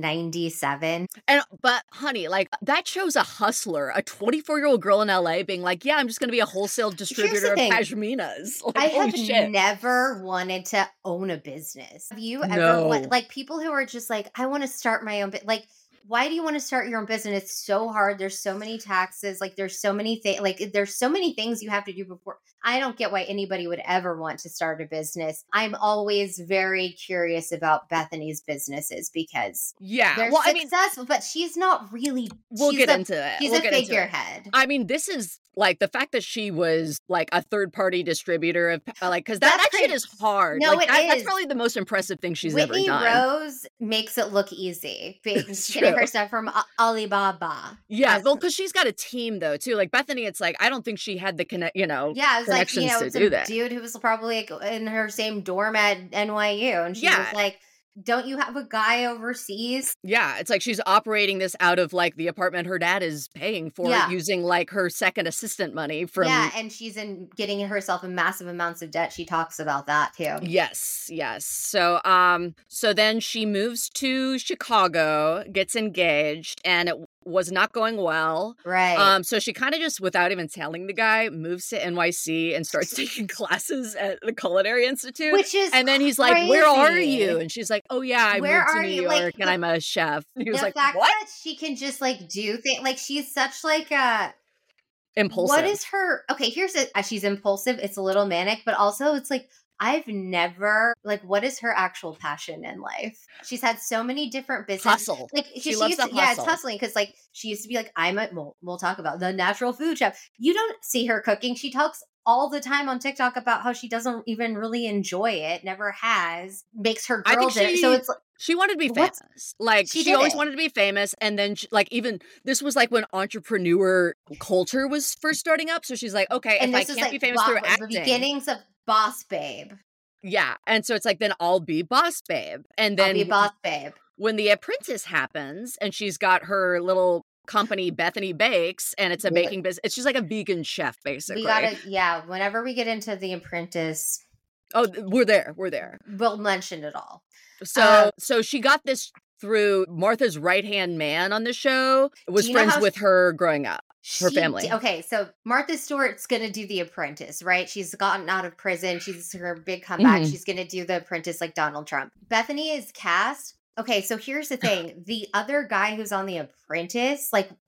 97?
But honey, like that shows a hustler, a 24-year-old girl in LA being like, yeah, I'm just going to be a wholesale distributor of Pashminas. Like,
I have never wanted to own a business. Have you ever, like people who are just like, I want to start my own, like, why do you want to start your own business? It's so hard. There's so many taxes. Like there's so many things, like there's so many things you have to do before. I don't get why anybody would ever want to start a business. I'm always very curious about Bethany's businesses because they're successful, but she's not really.
We'll get into it.
She's a figurehead.
I mean, this is like the fact that she was like a third-party distributor of like, because that shit is hard.
No,
like, that's probably the most impressive thing she's ever done.
Whitney Rose makes it look easy. Getting her stuff from Alibaba.
Yeah, well, because she's got a team though too. Like Bethany, it's like I don't think she had the connections to do that.
Dude who was probably like in her same dorm at NYU, and she was like, don't you have a guy overseas?
Yeah, it's like she's operating this out of like the apartment her dad is paying for using like her second assistant money from.
Yeah, and she's getting herself in massive amounts of debt. She talks about that too.
Yes. So then she moves to Chicago, gets engaged, and it was not going well.
Right.
So she kind of just, without even telling the guy, moves to NYC and starts taking classes at the Culinary Institute.
Which is
and then he's like,
crazy.
"Where are you?" And she's like, "Oh yeah, I moved to New York
like,
and I'm a chef." And he was
the
like,
fact
"What?"
that she can just like do things, like she's such like a
Impulsive.
What is her? Okay, here's it. She's impulsive. It's a little manic, but also it's like I've never like. What is her actual passion in life? She's had so many different businesses.
Hustle.
Like
she loves
used
to
to,
hustle.
yeah, it's hustling because like she used to be like we'll talk about the natural food chef. You don't see her cooking. She talks all the time on TikTok about how she doesn't even really enjoy it. Never has. Makes her girl dinner. So it's
she wanted to be famous. Like she always wanted to be famous. And then like even this was like when entrepreneur culture was first starting up. So she's like, okay,
and
if I can't be famous through acting.
The beginnings of Boss Babe.
Yeah. And so it's like, then I'll be Boss Babe. And then
I'll be Boss Babe.
When The Apprentice happens and she's got her little company Bethany Bakes and it's a baking business. It's just like a vegan chef, basically.
We gotta, whenever we get into The Apprentice.
Oh, we're there.
We'll mention it all.
So she got this through Martha's right-hand man on the show. Was friends with her growing up. Her family.
Okay, so Martha Stewart's going to do The Apprentice, right? She's gotten out of prison. She's her big comeback. Mm-hmm. She's going to do The Apprentice like Donald Trump. Bethany is cast. Okay, so here's the thing. The other guy who's on The Apprentice,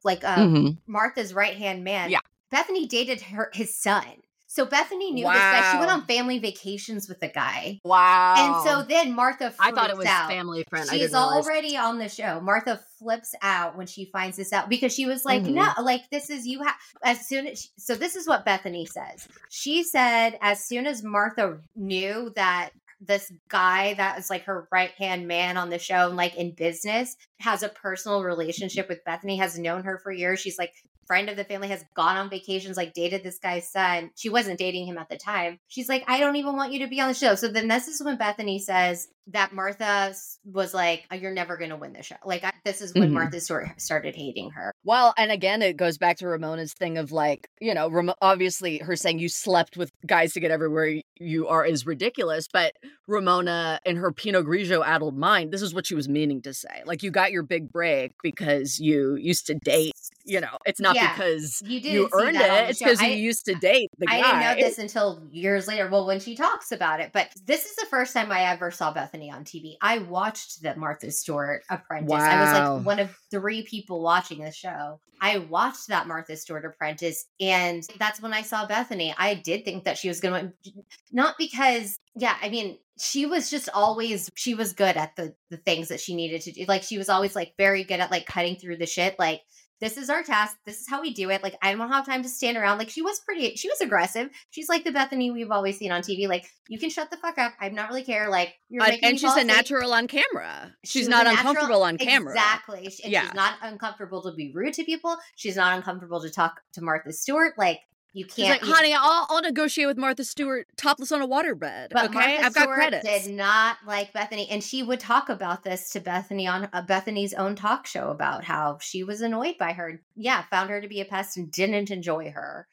Martha's right-hand man, Bethany dated his son. So Bethany knew this guy. She went on family vacations with the guy.
Wow.
And so then Martha flips out.
I thought it was family friend.
She's already on the show. Martha flips out when she finds this out because she was like, no, like this is you have so this is what Bethany says. She said as soon as Martha knew that this guy that is like her right-hand man on the show and like in business has a personal relationship with Bethany, has known her for years. She's like friend of the family, has gone on vacations, like dated this guy's son. She wasn't dating him at the time. She's like, I don't even want you to be on the show. So then this is when Bethany says that Martha was like, you're never going to win the show. Like this is when Martha started hating her.
Well, and again, it goes back to Ramona's thing of like, you know, obviously her saying you slept with guys to get everywhere you are is ridiculous. But Ramona in her Pinot Grigio addled mind, this is what she was meaning to say. Like you got your big break because you used to date. You know, it's not because you earned it. It's because you used to date the guy.
I didn't know this until years later. Well, when she talks about it. But this is the first time I ever saw Bethany on TV. I watched the Martha Stewart Apprentice. Wow. I was like one of 3 people watching the show. I watched that Martha Stewart Apprentice. And that's when I saw Bethany. I did think that she was going to, not because, I mean, she was just always, she was good at the things that she needed to do. Like she was always like very good at like cutting through the shit. Like, this is our task. This is how we do it. Like, I don't have time to stand around. Like, she was aggressive. She's like the Bethany we've always seen on TV. Like, you can shut the fuck up. I'm not really care. Like, you're making me
and she's
fall
a
asleep.
natural on camera. She's not uncomfortable on camera.
Exactly. And she's not uncomfortable to be rude to people. She's not uncomfortable to talk to Martha Stewart. Like, you can't.
She's like, honey, I'll negotiate with Martha Stewart topless on a waterbed.
But
okay,
Martha
I've got
Stewart
credits.
Did not like Bethany, and she would talk about this to Bethany on Bethany's own talk show about how she was annoyed by her. Yeah, found her to be a pest and didn't enjoy her.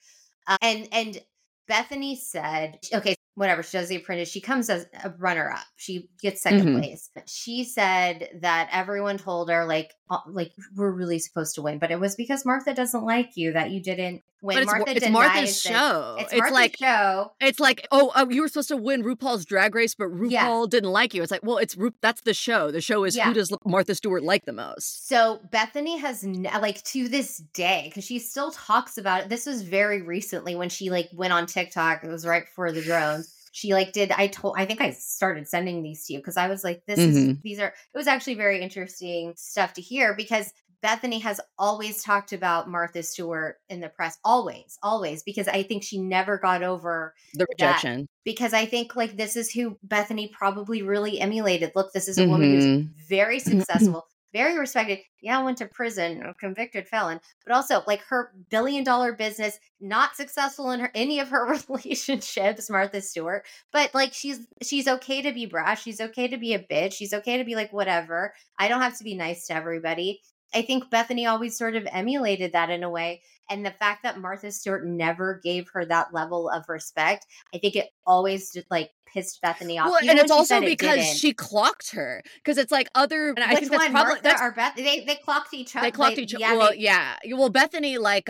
And Bethany said, okay, whatever. She does The Apprentice. She comes as a runner-up. She gets second place. She said that everyone told her like we're really supposed to win, but it was because Martha doesn't like you that you didn't win.
It's Martha's show.
It's Martha's show.
It's like, oh, you were supposed to win RuPaul's Drag Race, but RuPaul didn't like you. It's like, well, that's the show. The show is who does Martha Stewart like the most.
So Bethany has like to this day, because she still talks about it. This was very recently when she like went on TikTok. It was right before the drones. She like I think I started sending these to you because I was like, it was actually very interesting stuff to hear because Bethany has always talked about Martha Stewart in the press. Always, because I think she never got over
the rejection.
Because I think like this is who Bethany probably really emulated. Look, this is a woman who's very successful, very respected. Yeah, went to prison, a convicted felon, but also like her billion-dollar business, not successful in any of her relationships, Martha Stewart. But like she's okay to be brash. She's okay to be a bitch. She's okay to be like whatever. I don't have to be nice to everybody. I think Bethany always sort of emulated that in a way. And the fact that Martha Stewart never gave her that level of respect, I think it always just like pissed Bethany off.
Well,
Even
and
when
it's
she
also
said it
because
didn't.
she clocked her. Because it's like other, and I
Which
think that's
one,
probably
Martha or Beth? They clocked each other.
they clocked each other.
Yeah,
Well, yeah. Well, Bethany, like,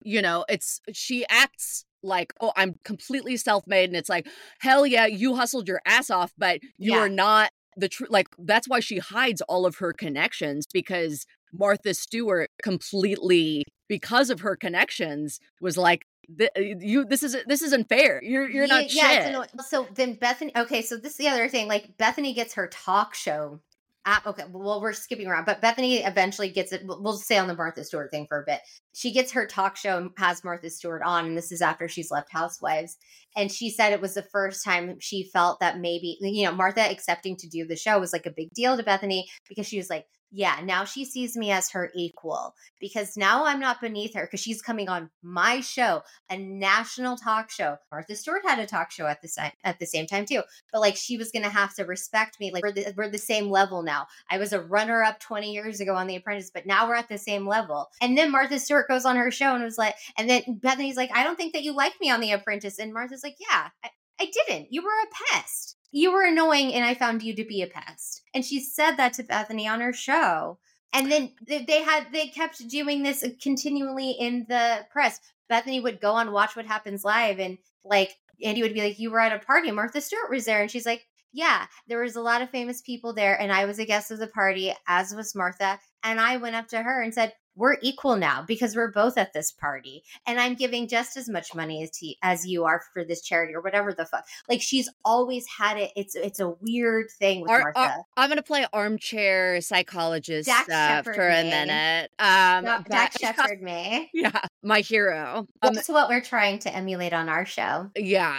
she acts like, oh, I'm completely self-made, and it's like, hell yeah, you hustled your ass off, but you are not the true. Like, that's why she hides all of her connections, because Martha Stewart completely, because of her connections, was like, this isn't fair. You're not shit.
So then Bethany. Okay, so this is the other thing. Like Bethany gets her talk show. Okay, well, we're skipping around, but Bethany eventually gets it. We'll stay on the Martha Stewart thing for a bit. She gets her talk show and has Martha Stewart on, and this is after she's left Housewives. And she said it was the first time she felt that maybe, Martha accepting to do the show was like a big deal to Bethany, because she was like, yeah, now she sees me as her equal, because now I'm not beneath her, because she's coming on my show, a national talk show. Martha Stewart had a talk show at the same time too, but like she was going to have to respect me. Like we're the same level now. I was a runner-up 20 years ago on The Apprentice, but now we're at the same level. And then Martha Stewart goes on her show and was like, and then Bethany's like, I don't think that you like me on The Apprentice. And Martha's like, yeah, I didn't. You were a pest. You were annoying, and I found you to be a pest. And she said that to Bethany on her show. And then they kept doing this continually in the press. Bethany would go on Watch What Happens Live, and like Andy would be like, you were at a party, Martha Stewart was there. And she's like, yeah, there was a lot of famous people there, and I was a guest of the party, as was Martha. And I went up to her and said, we're equal now because we're both at this party, and I'm giving just as much money as you are for this charity or whatever the fuck. Like she's always had it. It's a weird thing with Martha.
I'm going to play armchair psychologist for a minute.
Dax Shepard me.
Yeah, my hero.
That's what we're trying to emulate on our show.
Yeah.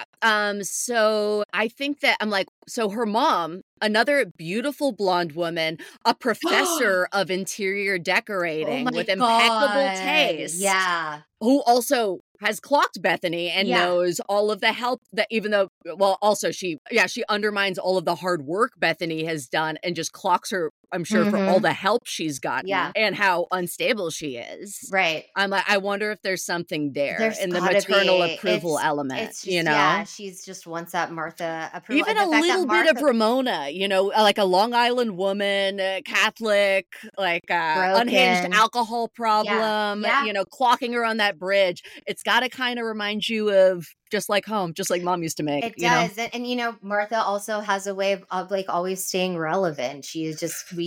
So I think that so her mom, another beautiful blonde woman, a professor of interior decorating with impeccable taste.
Yeah.
Who also has clocked Bethany and knows all of the help that, even though, well, also she undermines all of the hard work Bethany has done and just clocks her, I'm sure, for all the help she's gotten and how unstable she is.
Right.
I'm like, I wonder if there's something there in the maternal approval element,
it's just, Yeah, she's just wants that Martha approval.
Even a little bit of Ramona, like a Long Island woman, Catholic, like unhinged alcohol problem, clocking her on that bridge. It's got to kind of remind you of just like home, just like mom used to make.
It does. And Martha also has a way of like always staying relevant. She's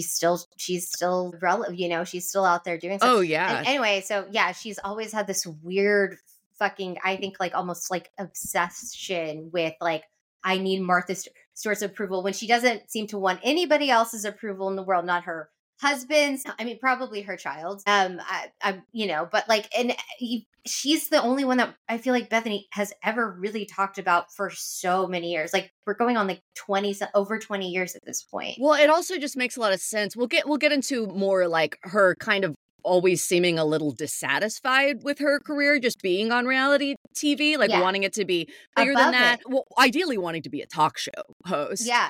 still relevant, she's still out there doing stuff.
Oh, yeah.
And anyway, so yeah, she's always had this weird fucking, I think like almost like obsession with like, I need Martha Stewart's approval when she doesn't seem to want anybody else's approval in the world, not her husband's. I mean, probably her child's. But like, and she's the only one that I feel like Bethany has ever really talked about for so many years. Like we're going on like over 20 years at this point.
Well, it also just makes a lot of sense. We'll get into more like her kind of always seeming a little dissatisfied with her career, just being on reality TV, like wanting it to be bigger than that. Well, ideally wanting to be a talk show host.
Yeah,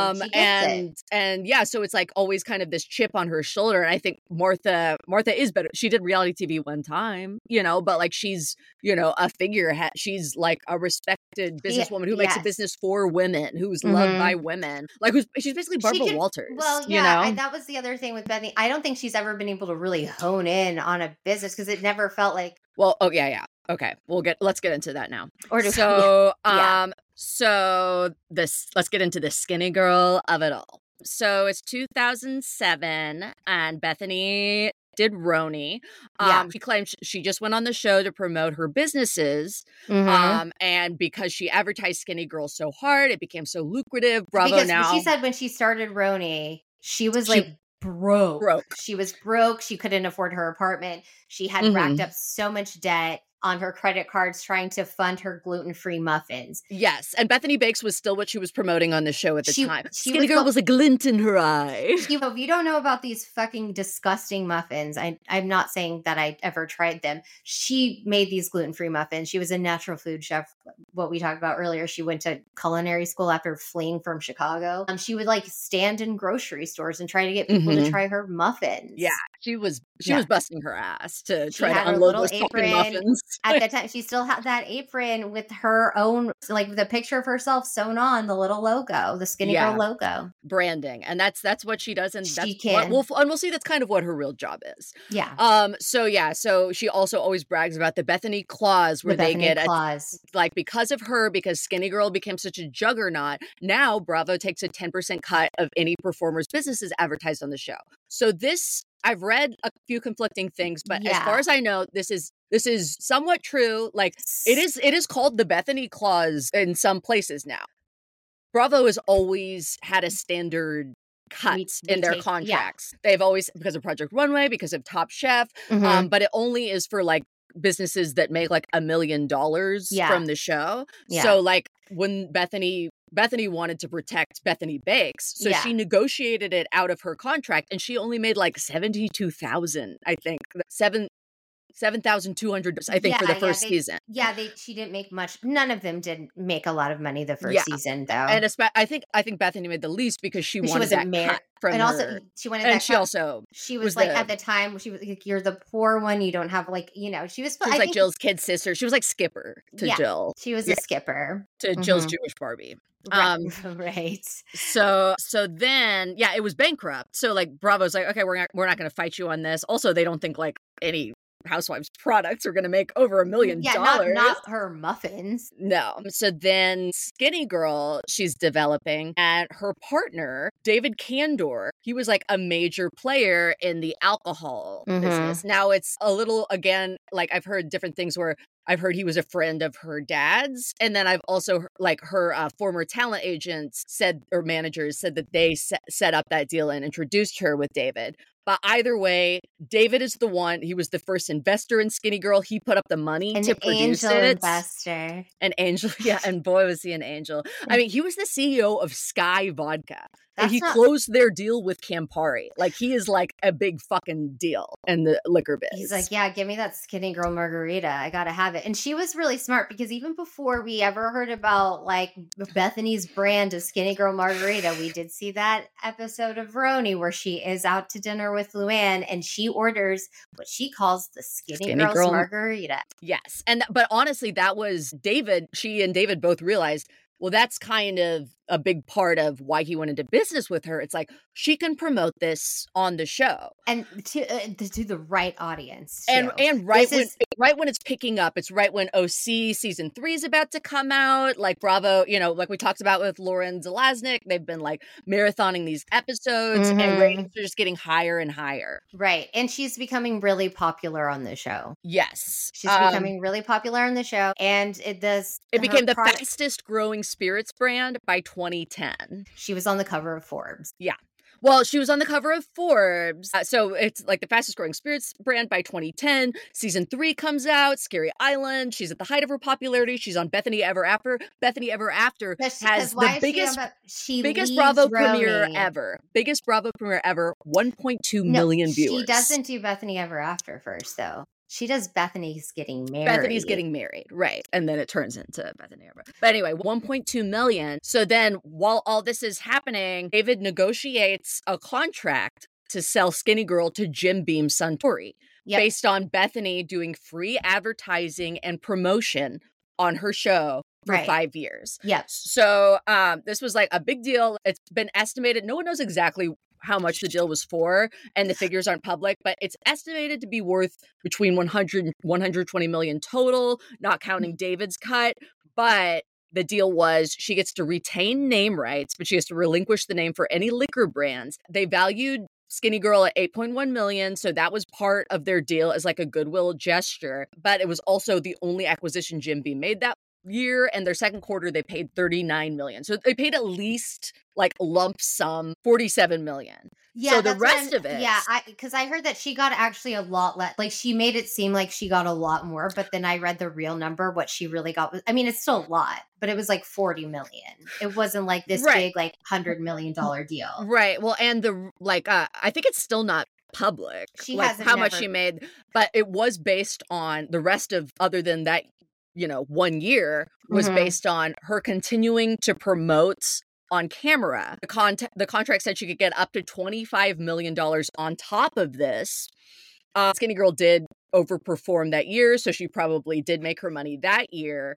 and yeah, so it's like always kind of this chip on her shoulder. And I think Martha is better. She did reality TV one time, but like she's a figurehead. She's like a respected businesswoman who makes a business for women, who's loved by women. Like she's basically Barbara Walters.
Well, yeah, and that was the other thing with Bethany. I don't think she's ever been able to really hone in on a business because it never felt like.
Well, oh yeah. Okay, let's get into that now. Let's get into the skinny girl of it all. So it's 2007, and Bethany did Roni. She claimed she just went on the show to promote her businesses. And because she advertised Skinny Girl so hard, it became so lucrative. Now.
She said when she started Roni, she was broke. She was broke. She couldn't afford her apartment. She had racked up so much debt. on her credit cards trying to fund her gluten-free muffins.
Yes, and Bethany Bakes was still what she was promoting on the show at the time.
She
Skinny Girl was a glint in her eye.
If you don't know about these fucking disgusting muffins, I'm not saying that I ever tried them. She made these gluten-free muffins. She was a natural food chef. What we talked about earlier, she went to culinary school after fleeing from Chicago. She would like stand in grocery stores and try to get people to try her muffins.
Yeah, she was busting her ass to try
had
to
her
unload
little
those fucking
apron.
muffins.
At that time, she still had that apron with her own, like the picture of herself sewn on the little logo, the Skinny Girl logo.
Branding. And that's what she does. And
She
that's
can.
we'll see that's kind of what her real job is.
Yeah.
So she also always brags about the Bethany Claus, where they get
Claus.
like because of her, because Skinny Girl became such a juggernaut, now Bravo takes a 10% cut of any performer's businesses advertised on the show. So this, I've read a few conflicting things, but as far as I know, this is somewhat true. Like it is called the Bethany Clause in some places now. Bravo has always had a standard cut in their contracts. They've always, because of Project Runway, because of Top Chef, but it only is for like businesses that make like $1 million from the show. So like when Bethany wanted to protect Bethany Bakes, so she negotiated it out of her contract, and she only made like $72,000, I think, $7,200, I think, for the first season.
Yeah, she didn't make much. None of them did make a lot of money the first season, though.
And I think Bethany made the least because she wanted that cut from
and
her.
Also, she wanted
and
that
she
cut.
Also
she was like at the time she was like, you're the poor one, you don't have like, you know, she was
like Jill's kid sister. She was like Skipper to Jill.
She was a Skipper
to Jill's Jewish Barbie.
Right.
So then it was bankrupt. So like Bravo's like, okay, we're not going to fight you on this. Also, they don't think like any Housewives products are going to make over $1 million.
Yeah, not her muffins.
No. So then Skinny Girl, she's developing, and her partner, David Kandor, he was like a major player in the alcohol business. Now it's a little, again, like I've heard different things where I've heard he was a friend of her dad's. And then I've also, like, her former talent agents said, or managers said that they set up that deal and introduced her with David. But either way, David is the one. He was the first investor in Skinny Girl. He put up the money to produce
it. An angel
it.
investor.
An angel, yeah. And boy, was he an angel. I mean, he was the CEO of Sky Vodka. And he closed their deal with Campari. Like, he is like a big fucking deal in the liquor biz.
He's like, yeah, give me that Skinny Girl margarita. I gotta have it. And she was really smart because even before we ever heard about like Bethany's brand of Skinny Girl margarita, we did see that episode of Roni where she is out to dinner with Luann and she orders what she calls the Skinny Girl's margarita.
Yes. But honestly, that was David. She and David both realized, well, that's kind of a big part of why he went into business with her. It's like she can promote this on the show
and to the right audience,
too. and right when it's picking up. It's right when OC season 3 is about to come out. Like Bravo, you know, like we talked about with Lauren Zelaznik, they've been like marathoning these episodes, and ratings are just getting higher and higher.
Right, and she's becoming really popular on the show.
Yes,
she's becoming really popular on the show, and it
became the fastest growing spirits brand by 2010.
She was on the cover of Forbes.
Yeah. Well, she was on the cover of Forbes. So it's like the fastest growing spirits brand by 2010. Season 3 comes out, Scary Island. She's at the height of her popularity. She's on Bethany Ever After. Bethany Ever After has the biggest Bravo premiere ever. Biggest Bravo premiere ever. 1.2 million viewers.
She doesn't do Bethany Ever After first, though. She does Bethany's Getting Married.
Bethany's Getting Married, right. And then it turns into Bethany Ever. But anyway, 1.2 million. So then while all this is happening, David negotiates a contract to sell Skinny Girl to Jim Beam Suntory based on Bethany doing free advertising and promotion on her show for 5 years.
Yep.
So this was like a big deal. It's been estimated. No one knows exactly how much the deal was for, and the figures aren't public, but it's estimated to be worth between 100 and 120 million total, not counting David's cut. But the deal was she gets to retain name rights, but she has to relinquish the name for any liquor brands. They valued Skinny Girl at 8.1 million. So that was part of their deal as like a goodwill gesture. But it was also the only acquisition Jim Beam made that year and their second quarter, they paid $39 million. So they paid at least like lump sum $47 million.
Yeah,
so the rest of it.
Yeah, because I heard that she got actually a lot less. Like she made it seem like she got a lot more, but then I read the real number. What she really got was, I mean, it's still a lot, but it was like 40 million. It wasn't like this big, like $100 million deal.
Right. Well, and the like, I think it's still not public.
She
like
hasn't
how much she made, but it was based on the rest of, other than that, 1 year was based on her continuing to promote on camera. The contract said she could get up to $25 million on top of this. Skinny Girl did overperform that year, so she probably did make her money that year.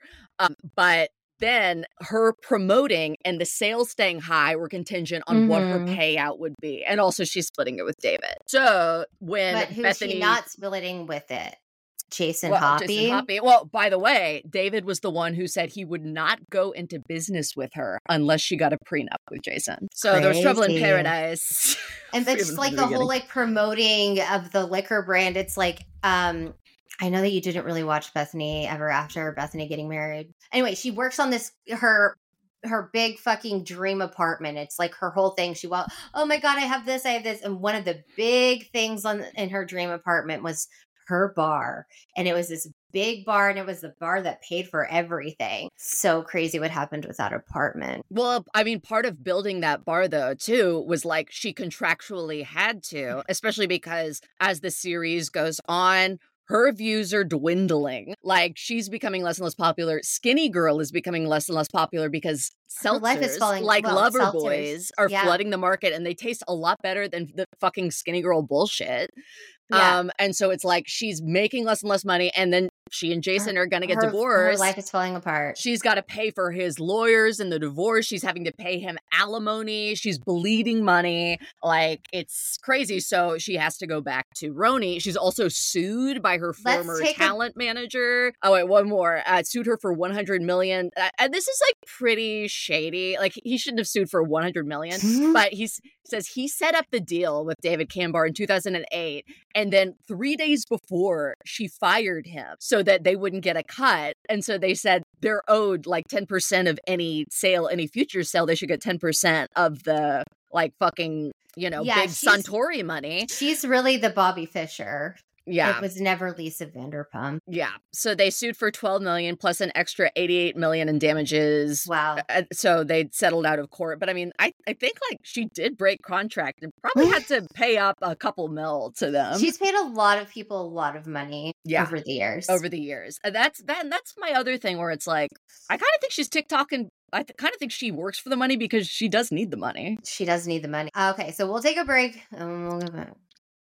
But then her promoting and the sales staying high were contingent on what her payout would be. And also she's splitting it with David. So when
But who's she not splitting with it? Jason Hoppy.
Well, by the way, David was the one who said he would not go into business with her unless she got a prenup with Jason. So there was trouble in paradise.
And that's just like the whole like promoting of the liquor brand. It's like, I know that you didn't really watch Bethany Ever After, Bethany Getting Married. Anyway, she works on this, her big fucking dream apartment. It's like her whole thing. Oh my God, I have this. And one of the big things in her dream apartment was her bar. And it was this big bar, and it was the bar that paid for everything. So crazy what happened with that apartment.
Well, I mean, part of building that bar, though, too, was like she contractually had to, especially because as the series goes on, her views are dwindling. Like, she's becoming less and less popular. Skinny Girl is becoming less and less popular because seltzers,
life is falling,
like Lover Boys, are flooding the market, and they taste a lot better than the fucking Skinny Girl bullshit.
Yeah.
And so it's like she's making less and less money, and then she and Jason are going to get divorced.
Her life is falling apart.
She's got to pay for his lawyers in the divorce. She's having to pay him alimony. She's bleeding money. Like, it's crazy. So she has to go back to RHONY. She's also sued by her former talent manager. Oh, wait, one more. Sued her for $100 million. And this is like pretty shady. Like, he shouldn't have sued for $100 million, but he says he set up the deal with David Cambar in 2008. And then 3 days before, she fired him so that they wouldn't get a cut. And so they said they're owed like 10% of any sale, any future sale. They should get 10% of the like fucking, big Suntory money.
She's really the Bobby Fischer.
Yeah.
It was never Lisa Vanderpump.
Yeah. So they sued for $12 million plus an extra $88 million in damages.
Wow.
So they settled out of court. But I mean, I think like she did break contract and probably had to pay up a couple mil to them.
She's paid a lot of people a lot of money over the years.
That's my other thing where it's like, I kind of think she's TikTok and I kind of think she works for the money because she does need the money.
She does need the money. Okay, so we'll take a break and we'll get back.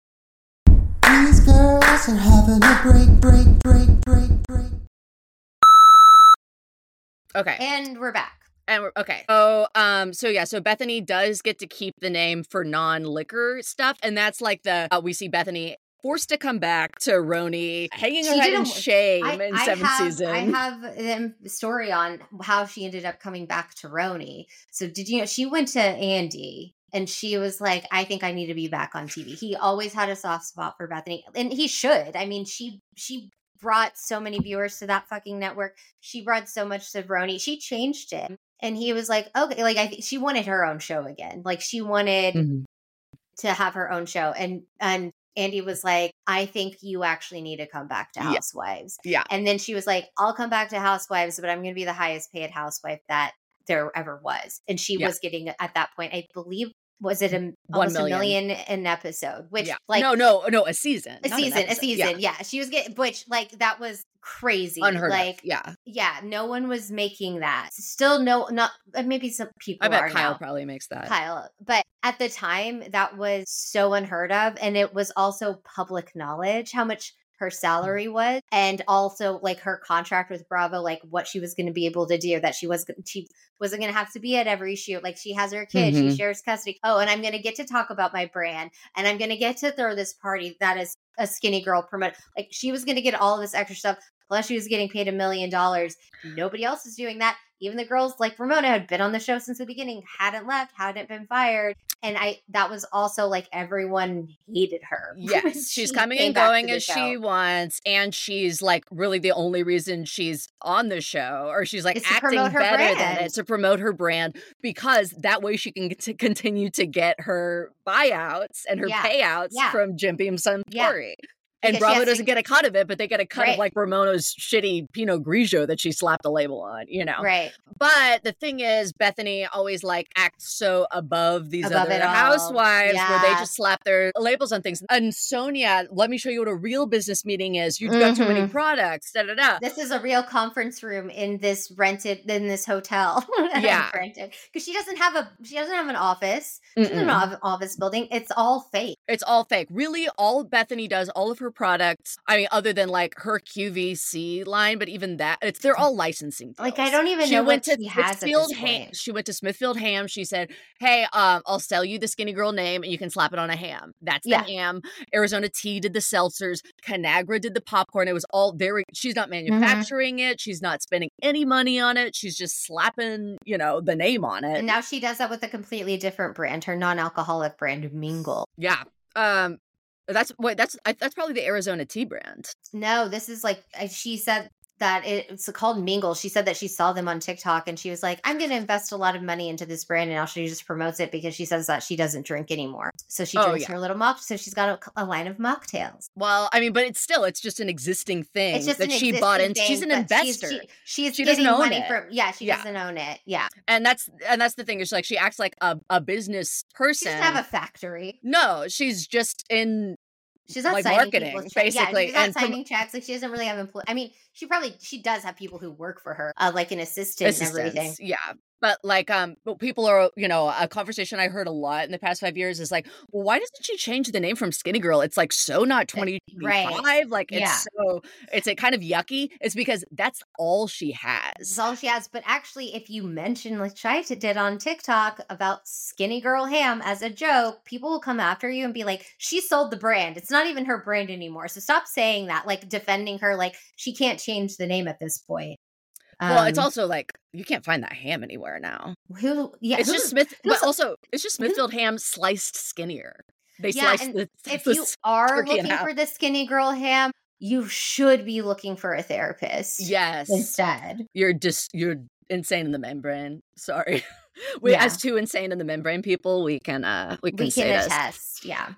These girls are having a break.
Okay.
And we're back.
Okay. So Bethany does get to keep the name for non-liquor stuff. And that's like we see Bethany forced to come back to RHONY, hanging her head in shame in seventh season.
I have a story on how she ended up coming back to RHONY. So did you know she went to Andy? And she was like, I think I need to be back on TV. He always had a soft spot for Bethany. And he should. I mean, she brought so many viewers to that fucking network. She brought so much to RHONY. She changed it. And he was like, okay, like I think she wanted her own show again. Like she wanted to have her own show. And Andy was like, I think you actually need to come back to Housewives.
Yeah.
And then she was like, I'll come back to Housewives, but I'm going to be the highest paid housewife that there ever was. And she was getting, at that point, I believe, was it almost $1 million an episode? Which like
no, a season.
A season. Yeah. She was getting, which like that was crazy.
Unheard
of. Yeah. No one was making that. Still not maybe some people.
I bet Kyle probably makes that.
But at the time that was so unheard of, and it was also public knowledge how much her salary was, and also like her contract with Bravo, like what she was going to be able to do, that she wasn't going to have to be at every shoot. Like she has her kid, she shares custody. Oh, and I'm going to get to talk about my brand, and I'm going to get to throw this party that is a Skinny Girl promote. Like she was going to get all of this extra stuff. Plus, she was getting paid $1 million. Nobody else is doing that. Even the girls like Ramona had been on the show since the beginning, hadn't left, hadn't been fired. And that was also like everyone hated her.
Yes, she's coming
came
and
back to
going
the
as
show.
she wants, and she's like really the only reason she's on the show, or she's like
Is to
acting
promote her
better than
brand.
it, to promote her brand, because that way she can continue to get her buyouts and her
Yeah,
payouts
yeah.
from Jim Beam's son
Yeah.
Corey. And
Because she
Bravo
has to-
doesn't get a cut of it, but they get a cut
Right.
of like Ramona's shitty Pinot Grigio that she slapped a label on, you know?
Right.
But the thing is, Bethany always like acts so above these
Above
other
it all.
housewives where they
Yeah.
just slap their labels on things. And Sonia, let me show you what a real business meeting is. You've got too many products. Da da da.
This is a real conference room in this hotel.
Yeah.
Rented. Because she doesn't have an office. She doesn't have an office building. It's all fake.
It's all fake. Really, all Bethany does, all of her products, I mean, other than like her QVC line, but even that, they're all licensing deals.
Like, I don't even
She
know
went
what
to
she has at
Smithfield
this point.
She went to Smithfield Ham. She said, hey, I'll sell you the Skinny Girl name and you can slap it on a ham. That's the
Yeah.
ham. Arizona Tea did the seltzers. Conagra did the popcorn. It was all she's not manufacturing it. She's not spending any money on it. She's just slapping, the name on it.
And now she does that with a completely different brand, her non-alcoholic brand, Mingle.
Yeah. That's probably the Arizona Tea brand.
No, this is like, she said that it's called Mingle. She said that she saw them on TikTok and she was like, I'm going to invest a lot of money into this brand. And now she just promotes it because she says that she doesn't drink anymore. So she drinks her little mock. So she's got a line of mocktails.
Well, I mean, but it's just an existing thing
It's just
that
an
she bought
existing
into.
thing,
She's an
but
investor.
She's
She
getting
doesn't own
money
it.
from, she doesn't own it. Yeah.
And that's the thing, is like she acts like a business person.
She doesn't have a factory.
No, she's just in
She's not
like
signing
marketing,
people's checks.
basically.
Yeah, she's not
and
signing checks. Like, she doesn't really have employees. I mean, she does have people who work for her, like an assistant and everything.
Yeah. But like, but people are, a conversation I heard a lot in the past 5 years is like, well, why doesn't she change the name from Skinny Girl? It's like so not 2025.
Right.
Like it's a kind of yucky. It's because that's all she has.
That's all she has. But actually, if you mention, like Shai did on TikTok about Skinny Girl Ham as a joke, people will come after you and be like, she sold the brand. It's not even her brand anymore. So stop saying that, like defending her, like she can't change the name at this point.
Well, it's also like you can't find that ham anywhere now. It's just Smithfield ham sliced skinnier. They slice
if you are looking for the Skinny Girl ham, you should be looking for a therapist.
Yes.
Instead.
You're insane in the membrane. Sorry. As two insane in the membrane people, we can say
attest.
This.
Yeah.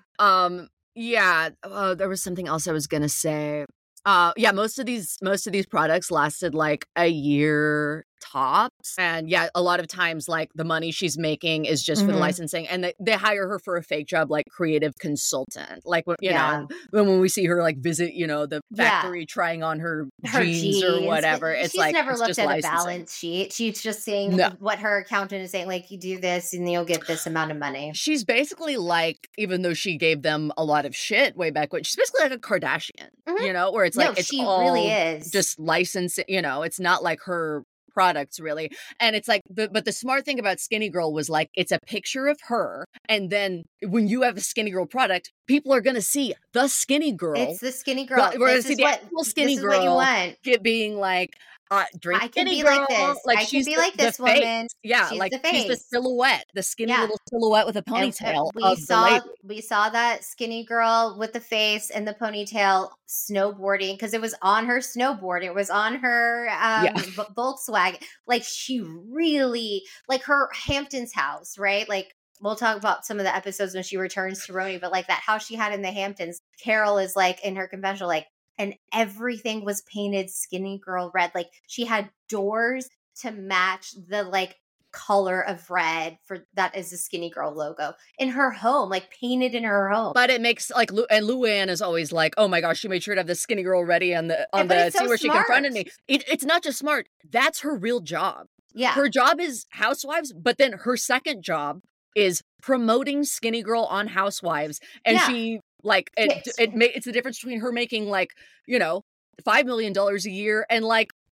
There was something else I was gonna say. Most of these products lasted like a year tops, and a lot of times like the money she's making is just for the licensing, and they hire her for a fake job like creative consultant, like when when we see her like visit the factory trying on her jeans or whatever. It's
she's
like
never looked at
licensing.
a balance sheet. She's just saying what her accountant is saying, like, you do this and you'll get this amount of money.
She's basically like, even though she gave them a lot of shit way back when, she's basically like a Kardashian, where it's like
she really is
just licensing. It's not like her products really. And it's like, but the smart thing about Skinny Girl was like, it's a picture of her, and then when you have a Skinny Girl product, people are gonna see the Skinny Girl.
It's the Skinny Girl.
We're gonna see the actual Skinny Girl.
What you want.
Being like, drink
I can
Skinny
be
Girl.
like this.
Like,
I can be like this
face.
woman.
Yeah,
she's
like
the face.
she's the silhouette, the skinny little silhouette with a ponytail.
We saw that Skinny Girl with the face and the ponytail snowboarding, because it was on her snowboard. It was on her Volkswagen. Like, she really, like her Hamptons house, right? Like, we'll talk about some of the episodes when she returns to Roni, but like that house she had in the Hamptons, Carol is like in her confessional, like, and everything was painted Skinny Girl red. Like, she had doors to match the like color of red that is the Skinny Girl logo in her home, like painted in her home.
But it makes like, and Luann is always like, oh my gosh, she made sure to have the Skinny Girl ready on the
see
where she confronted me. It's not just smart. That's her real job.
Yeah.
Her job is Housewives, but then her second job is promoting Skinny Girl on Housewives. And she like, it's the difference between her making like, $5 million a year and like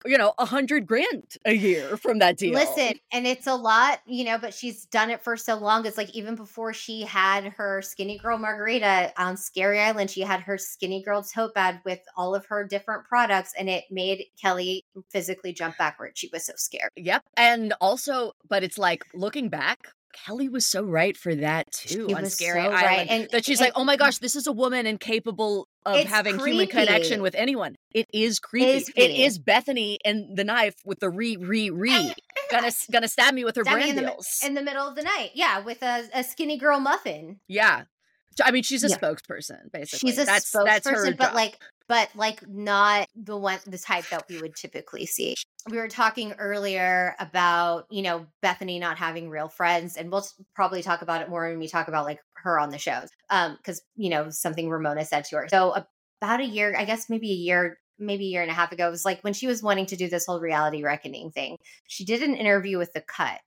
$100,000 a year from that deal.
Listen, and it's a lot, but she's done it for so long. It's like even before she had her Skinny Girl Margarita on Scary Island, she had her Skinny Girl tote bag with all of her different products, and it made Kelly physically jump backwards. She was so scared.
Yep. And also, but it's like looking back, Kelly was so right for that too
She
on
was
Scary
so
Island.
right. And
that she's like, oh my gosh, this is a woman incapable of
It's
having human
creepy.
connection with anyone. It is creepy.
It is
It
creepy.
is Bethany and the knife with the gonna stab me with her
Stab me
brand
in the,
deals.
in the middle of the night. Yeah, with a Skinny Girl muffin.
Yeah. I mean, she's a
Yeah.
spokesperson, basically.
She's a
That's
spokesperson,
her
but
job.
like not the type that we would typically see. We were talking earlier about, Bethany not having real friends, and we'll probably talk about it more when we talk about like her on the shows. Because, something Ramona said to her. So about a year, I guess maybe a year and a half ago, it was like when she was wanting to do this whole reality reckoning thing, she did an interview with The Cut,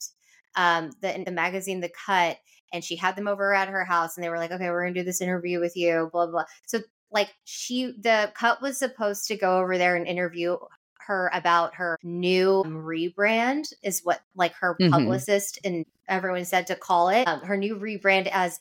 the magazine The Cut, and she had them over at her house, and they were like, okay, we're gonna do this interview with you, blah blah. So like the Cut was supposed to go over there and interview her about her new rebrand, is what like her
Mhm.
publicist and everyone said to call it, her new rebrand as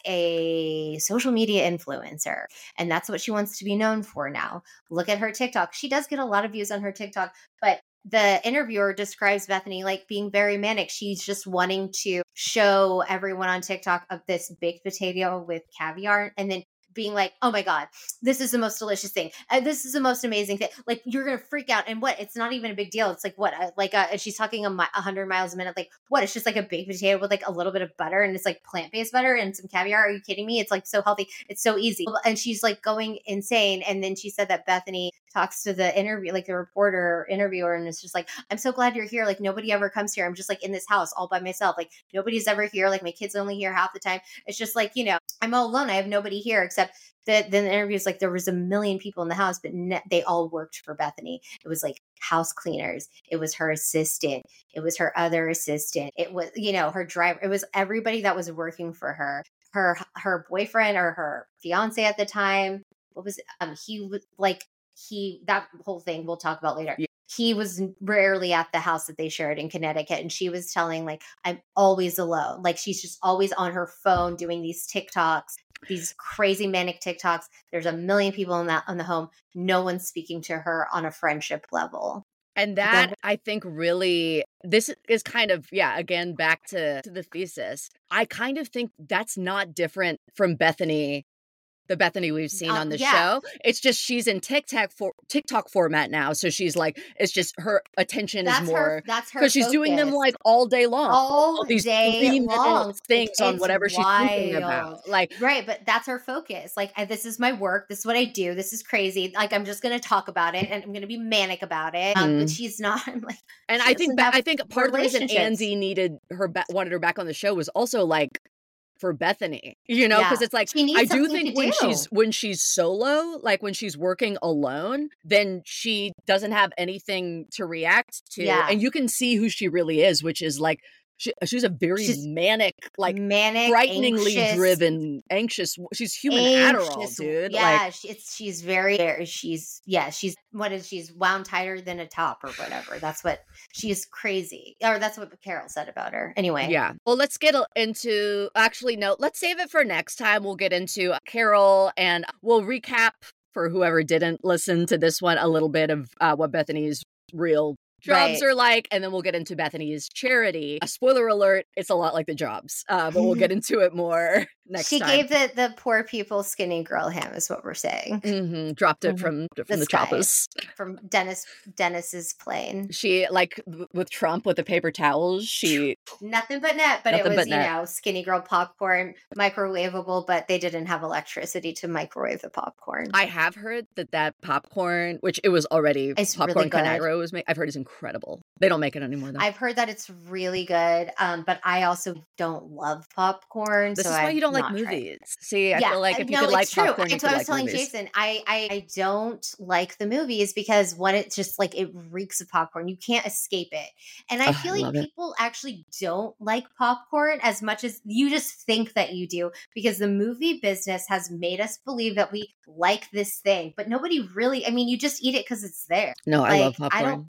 a social media influencer. And that's what she wants to be known for now. Look at her TikTok. She does get a lot of views on her TikTok, but the interviewer describes Bethany like being very manic. She's just wanting to show everyone on TikTok of this baked potato with caviar, and then being like, oh my God, this is the most delicious thing. This is the most amazing thing. Like, you're going to freak out. And what? It's not even a big deal. It's like, what? And she's talking 100 miles a minute. Like, what? It's just like a baked potato with like a little bit of butter, and it's like plant-based butter and some caviar. Are you kidding me? It's like so healthy. It's so easy. And she's like going insane. And then she said that Bethany talks to the interviewer, and it's just like, I'm so glad you're here. Like, nobody ever comes here. I'm just like in this house all by myself. Like, nobody's ever here. Like, my kids only here half the time. It's just like, I'm all alone. I have nobody here except then the interview is like there was a million people in the house, but they all worked for Bethany. It was like house cleaners. It was her assistant. It was her other assistant. It was, her driver. It was everybody that was working for her. Her boyfriend or her fiance at the time. What was he was like that whole thing we'll talk about later.
Yeah.
He was rarely at the house that they shared in Connecticut. And she was telling like, I'm always alone. Like, she's just always on her phone doing these TikToks, these crazy manic TikToks. There's a million people on the home. No one's speaking to her on a friendship level.
And that, I think, really, this is kind of, again, back to the thesis. I kind of think that's not different from Bethany, the Bethany we've seen on the show. It's just she's in TikTok format now. So she's like, it's just her attention is more.
That's her
because she's doing them like all day long.
All
these
day long.
Things on whatever she's thinking about. Like,
right, but that's her focus. Like, this is my work. This is what I do. This is crazy. Like, I'm just going to talk about it, and I'm going to be manic about it. But she's not. I'm like,
and I think part of the reason Andy wanted her back on the show was also like, for Bethany, because it's like, I do think when she's solo, like when she's working alone, then she doesn't have anything to react to.
Yeah.
And you can see who she really is, which is like, she's a very manic, frighteningly
anxious,
driven, anxious. She's human Adderall, dude.
Yeah, she's very. She's she's wound tighter than a top or whatever. That's what she's crazy, or that's what Carol said about her. Anyway,
yeah. Well, let's get into. Actually, no. Let's save it for next time. We'll get into Carol, and we'll recap for whoever didn't listen to this one a little bit of what Bethany's real jobs are like, and then we'll get into Bethany's charity. A spoiler alert, it's a lot like the jobs, but we'll get into it more next time.
She gave the poor people Skinny Girl him, is what we're saying.
Dropped it from the choppers.
From Dennis's plane.
She, like, with Trump, with the paper towels,
Nothing but net, but it was, Skinny Girl popcorn, microwavable, but they didn't have electricity to microwave the popcorn.
I have heard that popcorn, which it was already popcorn
really
Conagra was made, I've heard it's incredible. They don't make it anymore, though.
I've heard that it's really good, but I also don't love popcorn.
This is why you don't like movies. See, I feel like if you could like
true.
popcorn, you
so
could
I was
like
telling
movies.
Jason, I don't like the movies because when it's just like it reeks of popcorn, you can't escape it. And I feel like people actually don't like popcorn as much as you just think that you do, because the movie business has made us believe that we like this thing, but nobody really. I mean, you just eat it because it's there.
No, I love popcorn.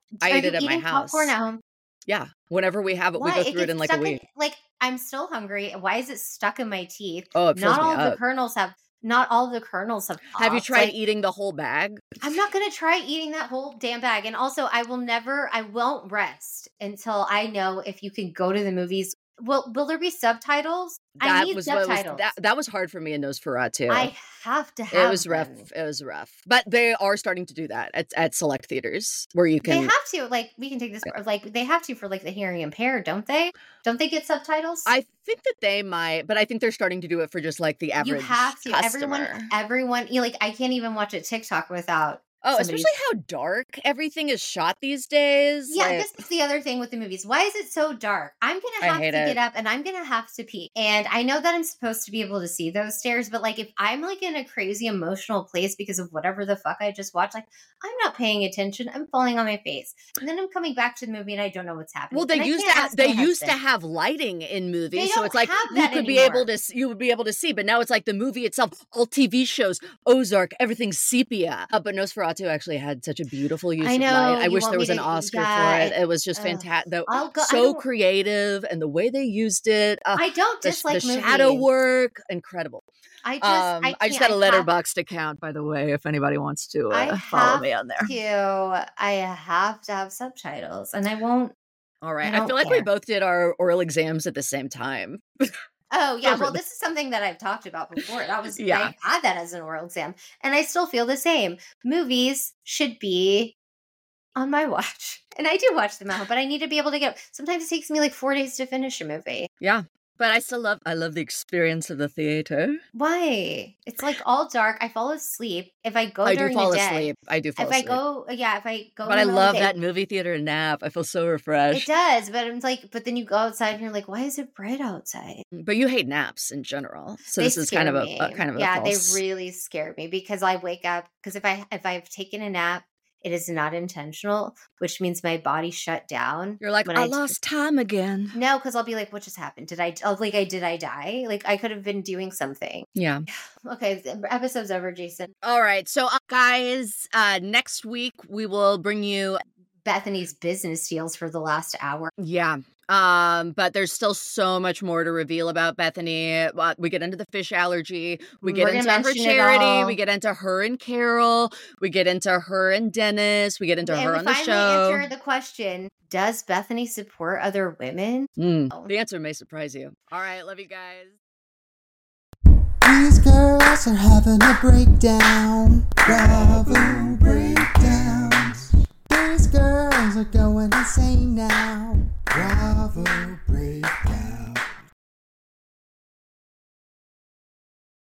I
Are
eat
you
it at my
eating
house.
popcorn at home?
Yeah. Whenever we have it, we
Why?
go
It
through it
gets
in like a
stuck in
week.
like I'm still hungry. Why is it stuck in my teeth?
Oh, it fills
Not
me
all of the
up.
kernels have not all of the kernels have
Have you
popped.
tried
Like
eating the whole bag?
I'm not gonna try eating that whole damn bag. And also I won't rest until I know if you can go to the movies. Will there be subtitles? I
That
need
was what was
subtitles.
that was hard for me in Nosferatu.
I have to
It
have
was rough.
them.
It was rough. But they are starting to do that at select theaters where you
They
can.
have to, like, we can take this, like, they have to for, like, the hearing impaired, don't they? Don't they get subtitles?
I think that they might, but I think they're starting to do it for just like the
You
average
have to.
customer.
Everyone, you like, I can't even watch a TikTok without
Oh,
somebody.
especially how dark everything is shot these days.
Yeah,
like,
this is the other thing with the movies. Why is it so dark? I'm going to
I
have to
hate
get
it.
up and I'm going to have to pee. And I know that I'm supposed to be able to see those stairs, but like if I'm like in a crazy emotional place because of whatever the fuck I just watched, like I'm not paying attention. I'm falling on my face. And then I'm coming back to the movie and I don't know what's happening.
Well, they
And I
used
can't
to
ask
they
my
used to
husband.
have lighting in movies,
They
so
don't
it's like
have
you
that
could be able
anymore.
to you would be able to see, but now it's like the movie itself, all TV shows, Ozark, everything's sepia. But Nosferatu actually had such a beautiful use
I
of
know,
light. I
you
wish
want
there
me
was an
to-
Oscar
yeah,
for it. It was just
ugh.
fantastic.
I'll go- I
So
don't-
creative, and the way they used it.
I don't
the
dislike movies.
shadow work, incredible.
I just
I just
can't-
got a
I have-
letterbox account, by the way, if anybody wants to
I
follow
have
me on there.
I have to have subtitles, and I won't.
All right.
I
I
don't
feel like we
care.
both did our oral exams at the same time.
Oh yeah, well,
Really.
this is something that I've talked about before. That was
Yeah.
I had that as an oral exam, and I still feel the same. Movies should be on my watch, and I do watch them at home, but I need to be able to get. Sometimes it takes me like 4 days to finish a movie.
Yeah. But I love the experience of the theater.
Why? It's like all dark. I fall asleep if I go
I do
during
fall
the day.
asleep. I do fall
If
asleep.
I go, if I go.
But
in
I
the middle of
love
the day-
that movie theater nap. I feel so
It
refreshed.
does, but it's like, but then you go outside and you're like, why is it bright outside?
But you hate naps in general. So
They
this is kind of
scare
a
me.
kind of a
yeah,
false.
they really scare me because I wake up because if I've taken a nap, it is not intentional, which means my body shut down.
You're like,
when
I lost time again.
No, because I'll be like, what just happened? Did I die? Like I could have been doing something.
Yeah.
Okay, the episode's over, Jason.
All right. So guys, next week we will bring you
Bethany's business deals for the last hour.
Yeah. But there's still so much more to reveal about Bethany. We get into the fish allergy. We get
We're gonna
into her
mention it
charity.
all.
We get into her and Carol. We get into her and Dennis. We get into
And
her
we
on the
finally
show.
answer the question: does Bethany support other women?
The answer may surprise you. All right. Love you guys.
These girls are having a breakdown. Bravo breakdowns. These girls are going insane now. Bravo